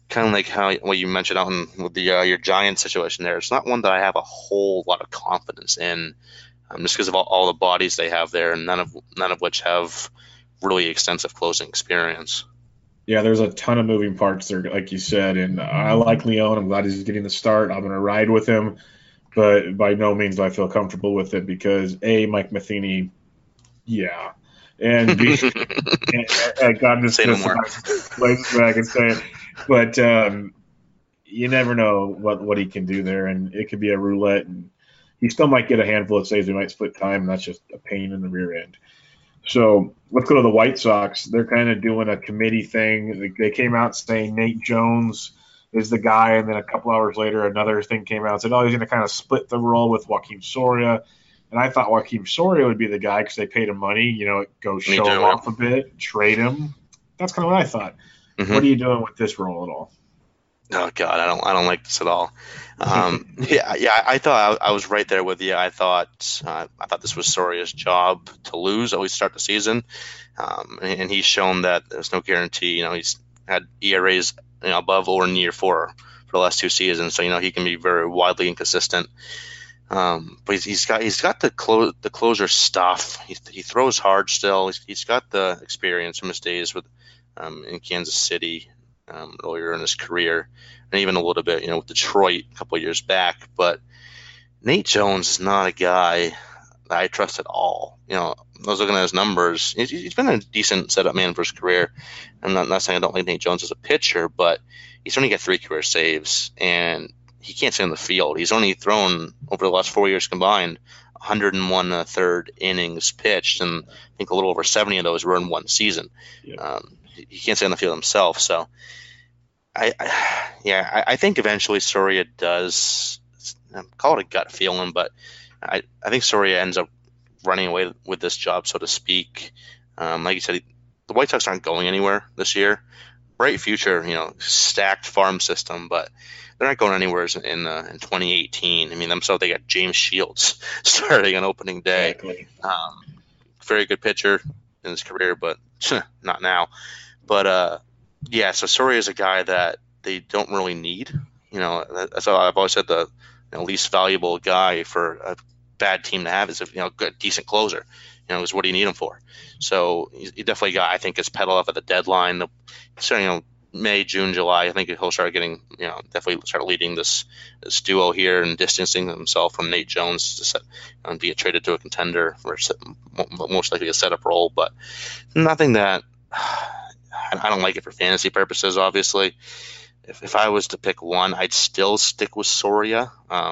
kind of like how what you mentioned out with the your Giants situation there. It's not one that I have a whole lot of confidence in, just because of all the bodies they have there, and none of which have really extensive closing experience. Yeah, there's a ton of moving parts there, like you said, and I like Leon. I'm glad he's getting the start. I'm going to ride with him, but by no means do I feel comfortable with it because A, Mike Matheny, yeah, and B, God just Say no more. places where I can say it, but you never know what he can do there, and it could be a roulette, and he still might get a handful of saves. He might split time, and that's just a pain in the rear end. So let's go to the White Sox. They're kind of doing a committee thing. They came out saying Nate Jones is the guy, and then a couple hours later, another thing came out and said, oh, he's going to kind of split the role with Joakim Soria. And I thought Joakim Soria would be the guy because they paid him money, go show him off a bit, trade him. That's kind of what I thought. Mm-hmm. What are you doing with this role at all? Oh God, I don't like this at all. Yeah, I thought I was right there with you. I thought this was Soria's job to lose. Always start the season, and he's shown that there's no guarantee. He's had ERAs above or near 4 for the last 2 seasons, so he can be very widely inconsistent. But he's got the closer stuff. He throws hard still. He's got the experience from his days with in Kansas City. Earlier in his career, and even a little bit, with Detroit a couple of years back. But Nate Jones is not a guy that I trust at all. I was looking at his numbers. He's been a decent setup man for his career. I'm not saying I don't like Nate Jones as a pitcher, but he's only got 3 career saves, and he can't stay on the field. He's only thrown, over the last 4 years combined, 101 third innings pitched, and I think a little over 70 of those were in one season. Yeah. He can't stay on the field himself, so I think eventually Soria does. Call it a gut feeling, but I think Soria ends up running away with this job, so to speak. Like you said, the White Sox aren't going anywhere this year. Bright future, stacked farm system, but they're not going anywhere in 2018. I mean, they got James Shields starting on opening day. Exactly. Very good pitcher in his career, but not now. But so Soria is a guy that they don't really need. That's how I've always said the least valuable guy for a bad team to have is a good, decent closer. Is what do you need him for? So he definitely got, I think, his pedal up at the deadline. May, June, July. I think he'll start getting, definitely start leading this duo here and distancing himself from Nate Jones to set and be traded to a contender for most likely a setup role, but nothing that. I don't like it for fantasy purposes, obviously. If I was to pick one, I'd still stick with Soria,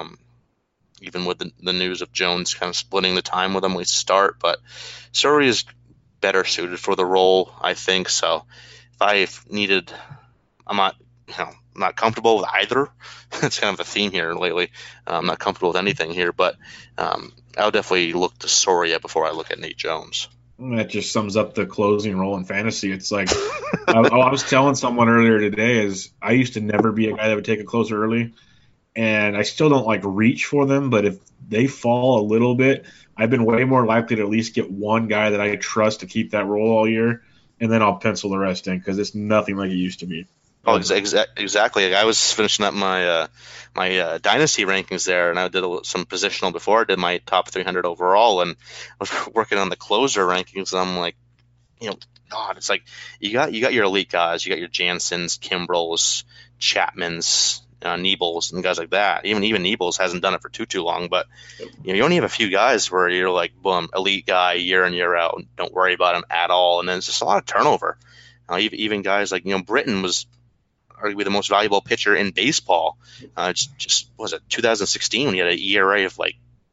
even with the news of Jones kind of splitting the time with him when we start. But Soria is better suited for the role, I think. So if I needed, I'm not comfortable with either. It's kind of a theme here lately. I'm not comfortable with anything here, but I'll definitely look to Soria before I look at Nate Jones. That just sums up the closing role in fantasy. It's like I was telling someone earlier today is I used to never be a guy that would take a closer early, and I still don't reach for them. But if they fall a little bit, I've been way more likely to at least get one guy that I trust to keep that role all year, and then I'll pencil the rest in because it's nothing like it used to be. Oh, exactly. I was finishing up my my dynasty rankings there, and I did some positional before I did my top 300 overall, and I was working on the closer rankings. And I'm like, God, it's like you got your elite guys, you got your Jansons, Kimbrels, Chapmans, Niebels, and guys like that. Even Niebels hasn't done it for too long, but you only have a few guys where you're like, boom, elite guy year in year out, don't worry about him at all, and then it's just a lot of turnover. Even guys like Britton was arguably the most valuable pitcher in baseball. Just was it 2016 when he had an ERA of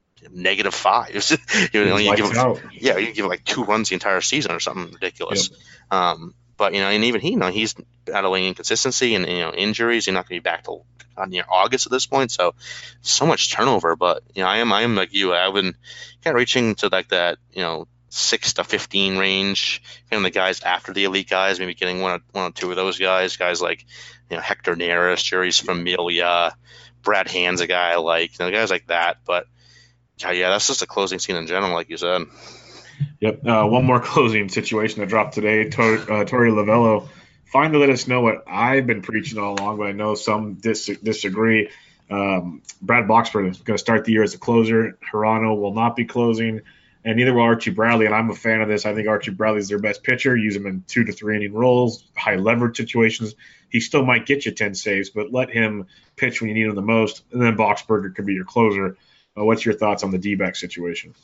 -5. You give 2 runs the entire season or something ridiculous. Yep. But and even he's battling inconsistency and injuries. He's not going to be back till near August at this point. So much turnover. But I am like you. I've been kind of reaching to that 6 to 15 range, the guys after the elite guys, maybe getting one or two of those guys like Hector Neris, Jeurys Familia, Brad Hand's a guy I like, guys like that. But that's just a closing scene in general, like you said. Yep. One more closing situation that dropped today. Torey Lovullo Finally, let us know what I've been preaching all along, but I know some disagree. Brad Boxberg is going to start the year as a closer. Hirano will not be closing, and neither will Archie Bradley. And I'm a fan of this. I think Archie Bradley is their best pitcher. Use him in 2 to 3 inning roles, high leverage situations. He still might get you 10 saves, but let him pitch when you need him the most. And then Boxberger could be your closer. What's your thoughts on the D-back situation?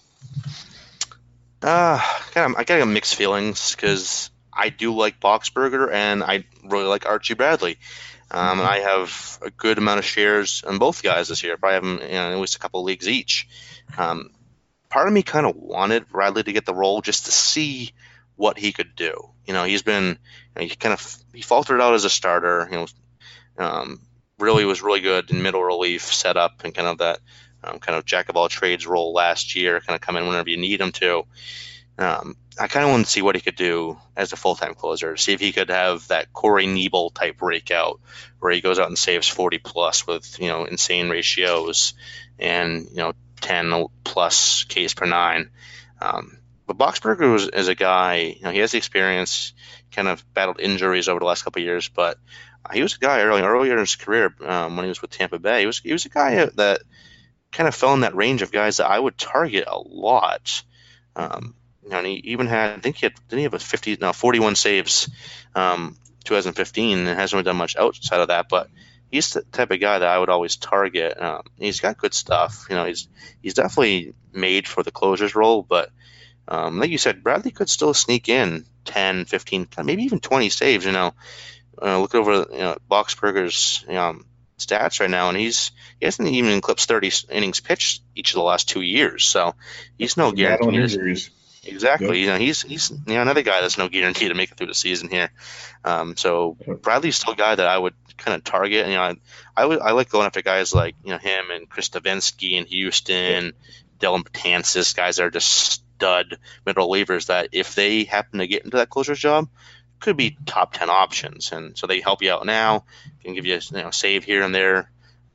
I got mixed feelings because I do like Boxberger and I really like Archie Bradley. And I have a good amount of shares on both guys this year. Probably have them in at least a couple of leagues each. Part of me kind of wanted Bradley to get the role just to see what he could do. He's been he faltered out as a starter. Really was really good in middle relief setup and kind of that kind of jack of all trades role last year. Kind of come in whenever you need him to. I kind of want to see what he could do as a full-time closer, see if he could have that Corey Knebel type breakout where he goes out and saves 40 plus with, insane ratios and, 10 plus Ks per 9. But Boxberger is a guy, he has the experience, kind of battled injuries over the last couple of years, but he was a guy earlier in his career when he was with Tampa Bay. He was a guy that kind of fell in that range of guys that I would target a lot. And he even had, didn't he have 41 saves 2015 and hasn't really done much outside of that, but he's the type of guy that I would always target. He's got good stuff. He's definitely made for the closer's role, but like you said, Bradley could still sneak in 10, 15, maybe even 20 saves. Look over Boxberger's stats right now, and he hasn't even eclipsed 30 innings pitched each of the last 2 years, so he's no guarantee. Exactly. Yep. He's another guy that's no guarantee to make it through the season here. So Bradley's still a guy that I would kind of target. I like going after guys like him and Chris Davinsky in Houston, Dylan Betances, guys that are just stud middle relievers that if they happen to get into that closer's job, could be top 10 options. And so they help you out now, can give you save here and there.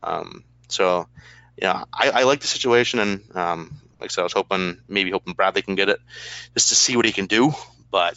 I like the situation, and like I said, I was hoping Bradley can get it just to see what he can do. But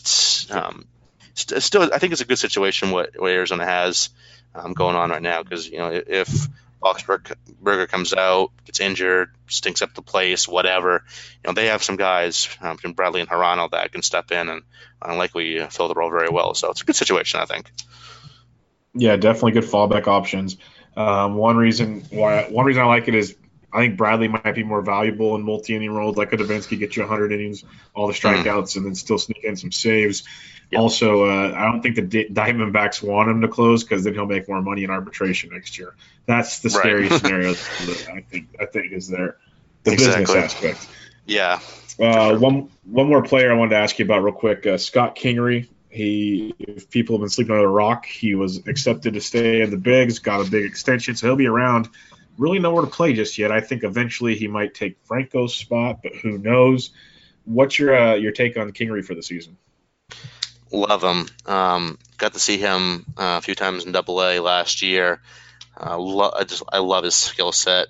still, I think it's a good situation what Arizona has going on right now, because if Boxberger comes out, gets injured, stinks up the place, whatever, they have some guys between Bradley and Hirano that can step in and likely fill the role very well. So it's a good situation, I think. Yeah, definitely good fallback options. One reason I like it is I think Bradley might be more valuable in multi-inning roles. Like a Davinsky, get you 100 innings, all the strikeouts, and then still sneak in some saves. Yep. Also, I don't think the Diamondbacks want him to close because then he'll make more money in arbitration next year. That's the scary scenario that I think is there. The business aspect. Yeah. One more player I wanted to ask you about real quick. Scott Kingery. If people have been sleeping under a rock, he was accepted to stay in the bigs, got a big extension, so he'll be around. Really nowhere to play just yet. I think eventually he might take Franco's spot, but who knows? What's your take on Kingery for the season? Love him. Got to see him a few times in Double-A last year. I love his skill set.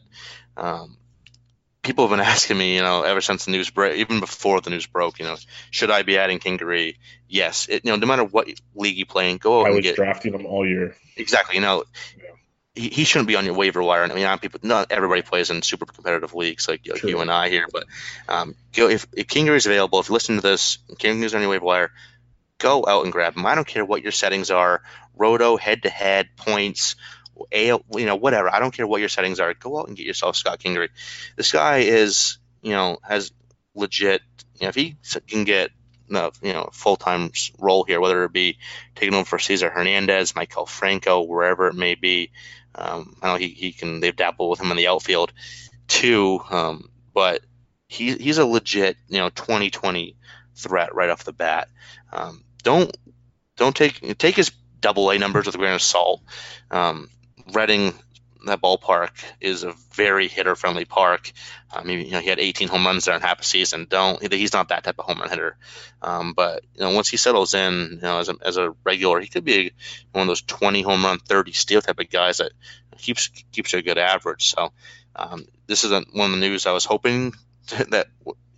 People have been asking me, ever since the news broke, even before the news broke, should I be adding Kingery? Yes. No matter what league you play in, go out and get. I was drafting him all year. Exactly. He shouldn't be on your waiver wire. Not everybody plays in super competitive leagues like you and I here, but if Kingery is available, if you listen to this, Kingery's on your waiver wire, go out and grab him. I don't care what your settings are, roto, head-to-head, points, whatever. I don't care what your settings are. Go out and get yourself Scott Kingery. This guy is, has legit. If he can get full-time role here, whether it be taking over for Cesar Hernandez, Michael Franco, wherever it may be. I know he can. They've dabbled with him in the outfield too, but he's a legit 2020 threat right off the bat. Don't take his Double-A numbers with a grain of salt. Reading, that ballpark is a very hitter-friendly park. He had 18 home runs there in half a season. He's not that type of home run hitter. But once he settles in, as a regular, he could be one of those 20 home run, 30 steal type of guys that keeps you a good average. So this isn't one of the news I was hoping that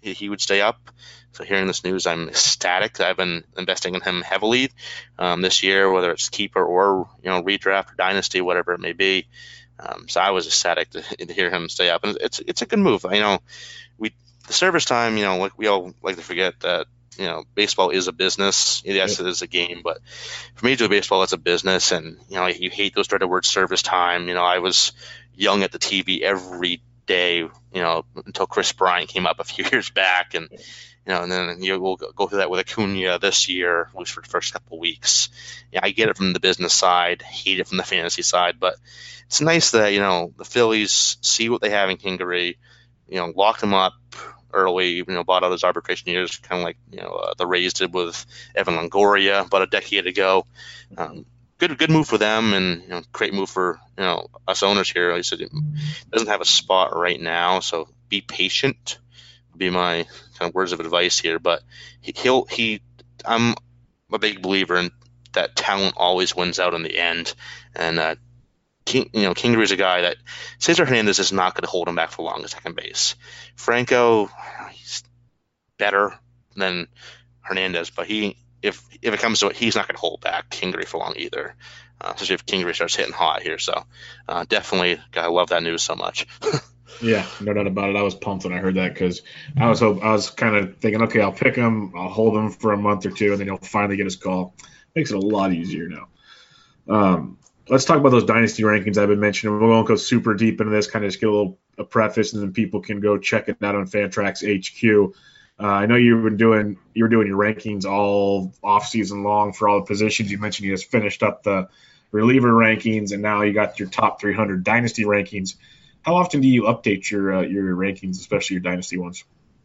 he would stay up. So hearing this news, I'm ecstatic. I've been investing in him heavily this year, whether it's keeper or redraft or dynasty, whatever it may be. So I was ecstatic to hear him stay up, and it's a good move. The service time, like we all like to forget that baseball is a business. Yes, it is a game, but for me to do baseball, it's a business, and you hate those dreaded words, service time. I was young at the TV every day, until Chris Bryant came up a few years back, and and then we'll go through that with Acuna this year, at least for the first couple of weeks. I get it from the business side, hate it from the fantasy side, but it's nice that the Phillies see what they have in Kingery, lock him up early, bought out his arbitration years, kind of like the Rays did with Evan Longoria about a decade ago. Good move for them, and great move for us owners here. Like I said, it doesn't have a spot right now, so be patient. Would be my kind of words of advice here. But I'm a big believer in that talent always wins out in the end, and Kingery is a guy that Cesar Hernandez is not going to hold him back for long at second base. Franco, he's better than Hernandez, but if it comes to it, he's not going to hold back Kingery for long either, especially if Kingery starts hitting hot here. So definitely, I love that news so much. Yeah, no doubt about it. I was pumped when I heard that because I was kind of thinking, okay, I'll pick him, I'll hold him for a month or two, and then he'll finally get his call. Makes it a lot easier now. Let's talk about those dynasty rankings I've been mentioning. We won't go super deep into this, kind of just get a preface, and then people can go check it out on Fantrax HQ. I know you were doing your rankings all off season long for all the positions. You mentioned you just finished up the reliever rankings, and now you got your top 300 dynasty rankings. How often do you update your rankings, especially your dynasty ones?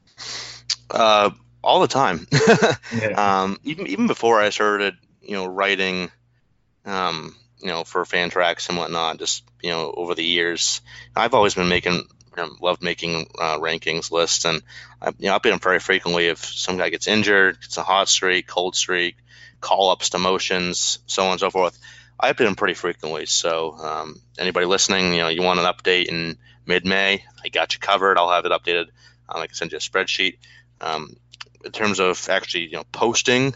All the time. Yeah. Even before I started, writing, for Fantrax and whatnot, just over the years, I've always been loved making rankings lists, and I update them very frequently. If some guy gets injured, gets a hot streak, cold streak, call-ups, demotions, so on and so forth, I update them pretty frequently. So anybody listening, you want an update in mid-May, I got you covered. I'll have it updated. I can send you a spreadsheet. In terms of actually posting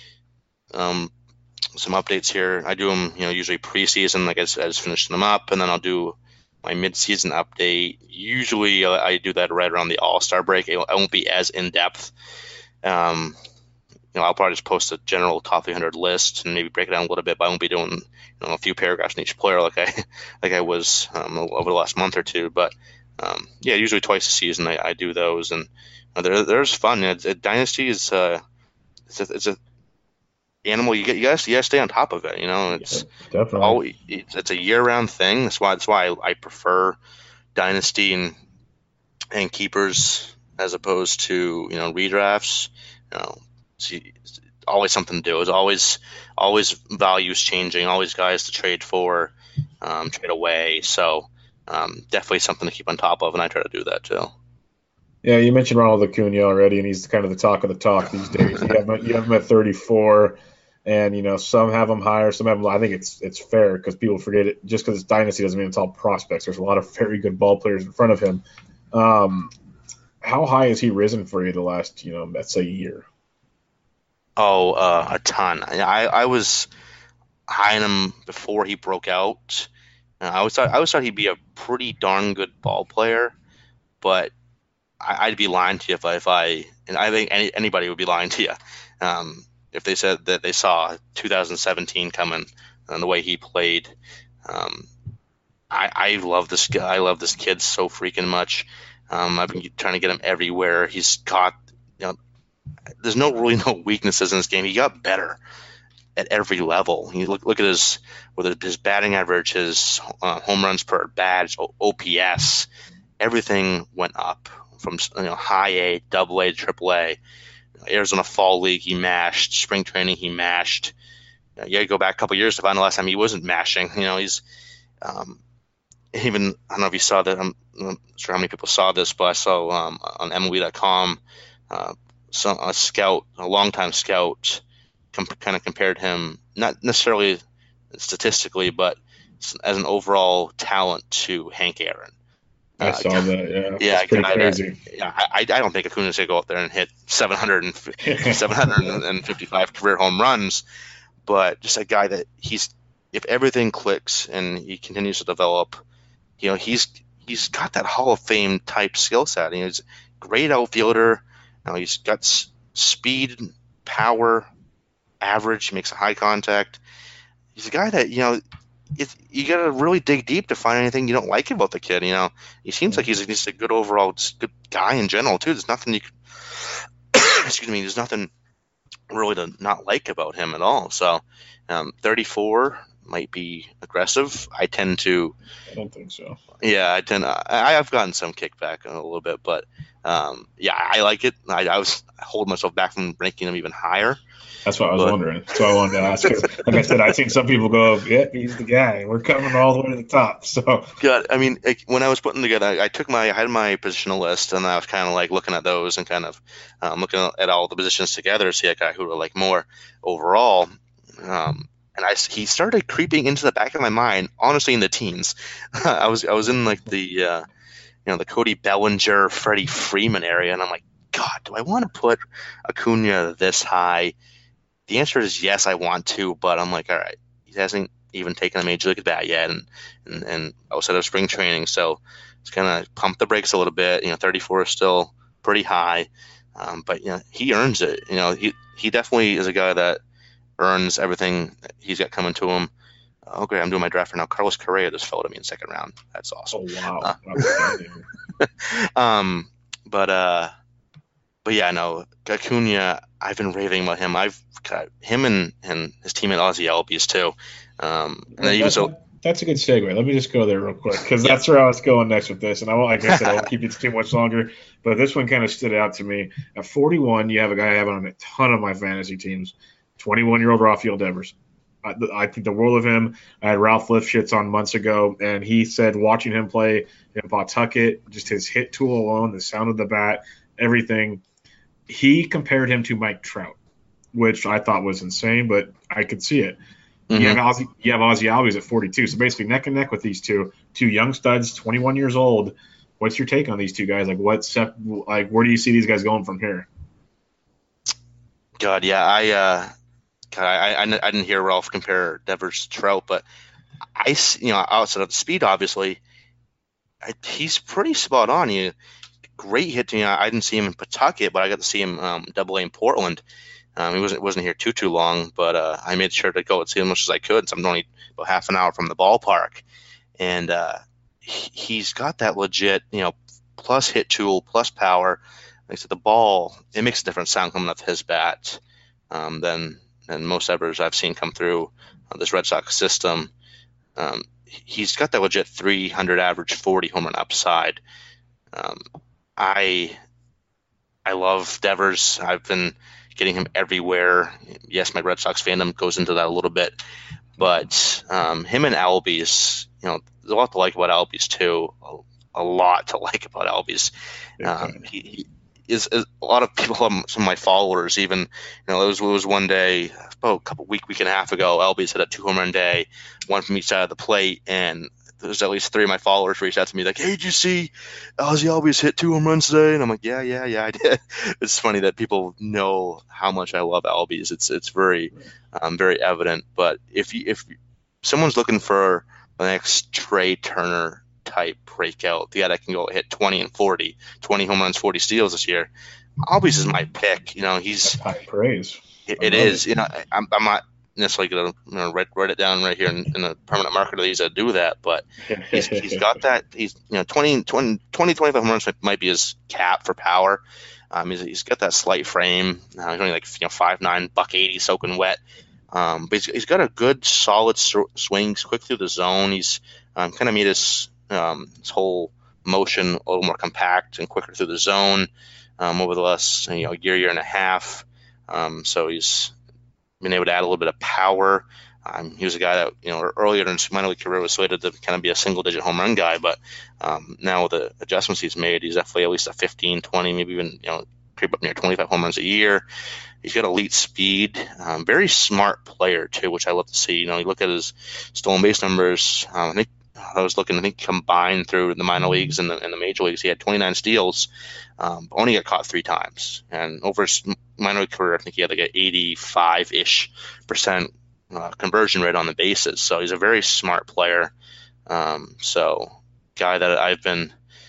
some updates here, I do them usually preseason, like I just finishing them up, and then I'll do my mid-season update. Usually I do that right around the All-Star break. I won't be as in-depth. I'll probably just post a general top 300 list and maybe break it down a little bit, but I won't be doing a few paragraphs in each player like I was over the last month or two. But usually twice a season I do those, and there's fun. Dynasty is it's a animal. You gotta stay on top of it. It's definitely it's a year-round thing. That's why I prefer dynasty and keepers as opposed to redrafts. It's always something to do. It's always values changing. Always guys to trade for, trade away. So definitely something to keep on top of, and I try to do that too. Yeah, you mentioned Ronald Acuna already, and he's kind of the talk of the talk these days. You have him at 34. And, some have them higher, some have them low. I think it's fair because people forget it. Just because it's dynasty doesn't mean it's all prospects. There's a lot of very good ball players in front of him. How high has he risen for you the last, let's say year? Oh, a ton. I was high on him before he broke out. I always thought he'd be a pretty darn good ball player, but I'd be lying to you if I think anybody would be lying to you. If they said that they saw 2017 coming and the way he played. I love this guy. I love this kid so freaking much. I've been trying to get him everywhere. He's got, there's really no weaknesses in this game. He got better at every level. You look at his batting average, his home runs per at bats, OPS, everything went up from high A, double A, triple A. Arizona Fall League, he mashed. Spring training, he mashed. You got to go back a couple years to find the last time he wasn't mashing. He's even, I don't know if you saw that. I'm not sure how many people saw this, but I saw on MLB.com a longtime scout, kind of compared him, not necessarily statistically, but as an overall talent to Hank Aaron. I saw that. Yeah, Yeah, it's pretty crazy. I don't think Acuna's going to go up there and hit 755 career home runs, but just a guy that if everything clicks and he continues to develop, he's got that Hall of Fame type skill set. He's a great outfielder. He's got speed, power, average. He makes a high contact. He's a guy that you got to really dig deep to find anything you don't like about the kid. He seems like he's just a good overall, just good guy in general too. There's nothing excuse me. There's nothing really to not like about him at all. So, 34 might be aggressive. I don't think so. Yeah, I've gotten some kickback a little bit, but I like it. I was holding myself back from ranking him even higher. That's what I was wondering. That's what I wanted to ask. Like I said, I've seen some people go, "Yeah, he's the guy. We're coming all the way to the top." So, yeah, I mean, when I was putting together, I had my positional list, and I was kind of like looking at those and kind of looking at all the positions together to see a guy who would like more overall. And he started creeping into the back of my mind, honestly, in the teens. I was in like the the Cody Bellinger, Freddie Freeman area, and I'm like, God, do I want to put Acuna this high? The answer is yes, I want to, but I'm like, all right, he hasn't even taken a major league at bat yet, and outside of spring training, so it's kind of pump the brakes a little bit. 34 is still pretty high, but he earns it. He definitely is a guy that earns everything he's got coming to him. Oh, great, I'm doing my draft right now. Carlos Correa just fell to me in the second round. That's awesome. Oh wow. But yeah, no, Acuna, I've been raving about him. I've got him and his teammate Ozzie Albies too. That's a good segue. Let me just go there real quick because that's where I was going next with this. And I won't keep it too much longer. But this one kind of stood out to me. At 41, you have a guy I have on a ton of my fantasy teams, 21-year-old Rafael Devers. I think the world of him. I had Ralph Lifshitz on months ago, and he said watching him play in Pawtucket, just his hit tool alone, the sound of the bat, everything, he compared him to Mike Trout, which I thought was insane, but I could see it. Mm-hmm. You have Ozzie Albies at 42, so basically neck and neck with these two young studs, 21 years old. What's your take on these two guys? Where do you see these guys going from here? God, yeah, I didn't hear Ralph compare Devers to Trout, but outside of the speed, obviously, he's pretty spot on. Great hit. I didn't see him in Pawtucket, but I got to see him Double A in Portland. He wasn't here too long, but I made sure to go and see him as much as I could. So I'm only about half an hour from the ballpark, and he's got that legit, plus hit tool, plus power. Like I said, the ball, it makes a different sound coming off his bat than most Evers I've seen come through this Red Sox system. He's got that legit 300 average, 40 home run upside. I love Devers. I've been getting him everywhere. Yes, my Red Sox fandom goes into that a little bit, but him and Albies, there's a lot to like about Albies too. A lot to like about Albies. He is a lot of people, some of my followers, even it was one day about a week and a half ago. Albies had a 2 home run day, one from each side of the plate, and there's at least 3 of my followers reached out to me like, "Hey, did you see Ozzie Albies hit 2 home runs today?" And I'm like, yeah, I did. It's funny that people know how much I love Albies. It's very very evident. But if someone's looking for the next Trey Turner type breakout, the guy that can go hit 20 and 40, 20 home runs, 40 steals this year, Albies is my pick. He's high praise. It is. I'm not necessarily going to write it down right here in a permanent marker that he's going to do that, but he's got that. He's 20, 25 home runs might be his cap for power. He's got that slight frame. He's only like 5'9", $180 soaking wet. But he's got a good solid swings quick through the zone. He's kind of made his whole motion a little more compact and quicker through the zone over the last year and a half. So he's been able to add a little bit of power. He was a guy that earlier in his minor league career was slated to kind of be a single-digit home run guy, but now with the adjustments he's made, he's definitely at least a 15, 20, maybe even creep up near 25 home runs a year. He's got elite speed, very smart player too, which I love to see. You look at his stolen base numbers. I think I was looking, I think combined through the minor leagues and the major leagues, he had 29 steals, only got caught 3 times. And over his minor league career, I think he had like an 85% conversion rate on the bases. So he's a very smart player. So guy that I've been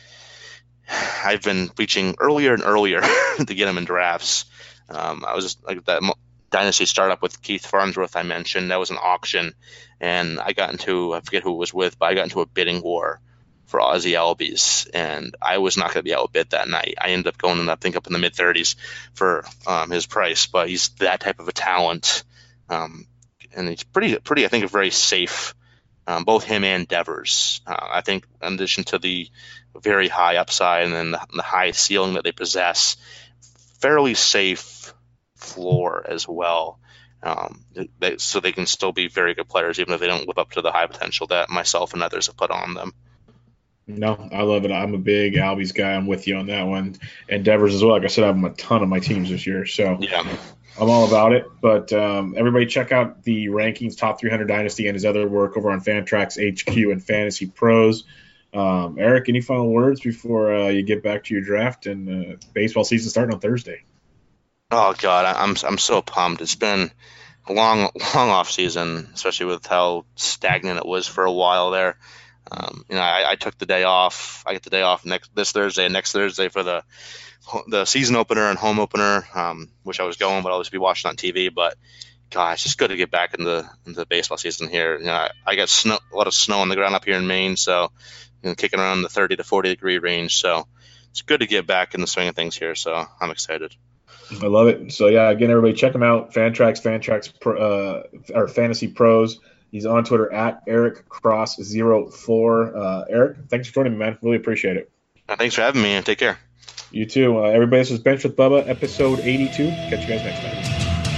reaching earlier and earlier to get him in drafts. I was just like that dynasty startup with Keith Farnsworth I mentioned. That was an auction, and I got into, I forget who it was with, but I got into a bidding war for Ozzie Albies, and I was not going to be outbid that night. I ended up going, I think, up in the mid-30s for his price, but he's that type of a talent, and he's pretty, I think, very safe. Both him and Devers. I think in addition to the very high upside and then the high ceiling that they possess, fairly safe floor as well. So they can still be very good players even if they don't live up to the high potential that myself and others have put on them. No, I love it. I'm a big Albies guy. I'm with you on that one. And Devers as well. Like I said, I have him a ton of my teams this year. So yeah. I'm all about it, but everybody check out the rankings, Top 300 Dynasty, and his other work over on Fantrax HQ and Fantasy Pros. Eric, any final words before you get back to your draft and baseball season starting on Thursday? Oh God, I'm so pumped. It's been a long off season, especially with how stagnant it was for a while there. I took the day off. I get the day off this Thursday and next Thursday for the season opener and home opener, which I was going, but I'll just be watching on TV. But gosh, it's just good to get back into the baseball season here. I got a lot of snow on the ground up here in Maine, so kicking around the 30 to 40 degree range. So it's good to get back in the swing of things here. So I'm excited. I love it. So yeah, again, everybody check him out. Fantrax or Fantasy Pros. He's on Twitter at EricCross04. Eric, thanks for joining me, man. Really appreciate it. Thanks for having me, and take care. You too. Everybody, this was Bench with Bubba, episode 82. Catch you guys next time.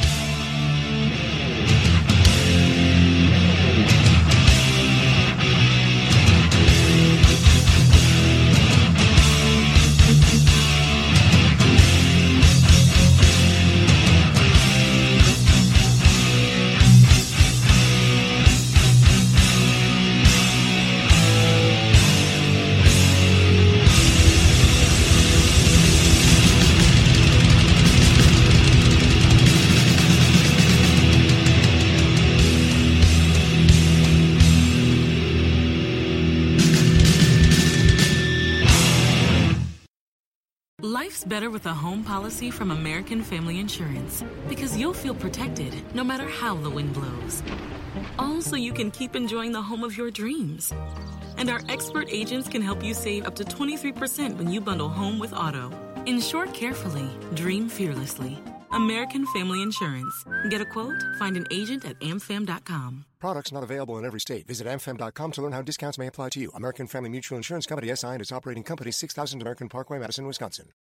Life's better with a home policy from American Family Insurance because you'll feel protected no matter how the wind blows. All so you can keep enjoying the home of your dreams. And our expert agents can help you save up to 23% when you bundle home with auto. Insure carefully, dream fearlessly. American Family Insurance. Get a quote? Find an agent at amfam.com. Products not available in every state. Visit amfam.com to learn how discounts may apply to you. American Family Mutual Insurance Company, SI, and its operating company, 6000 American Parkway, Madison, Wisconsin.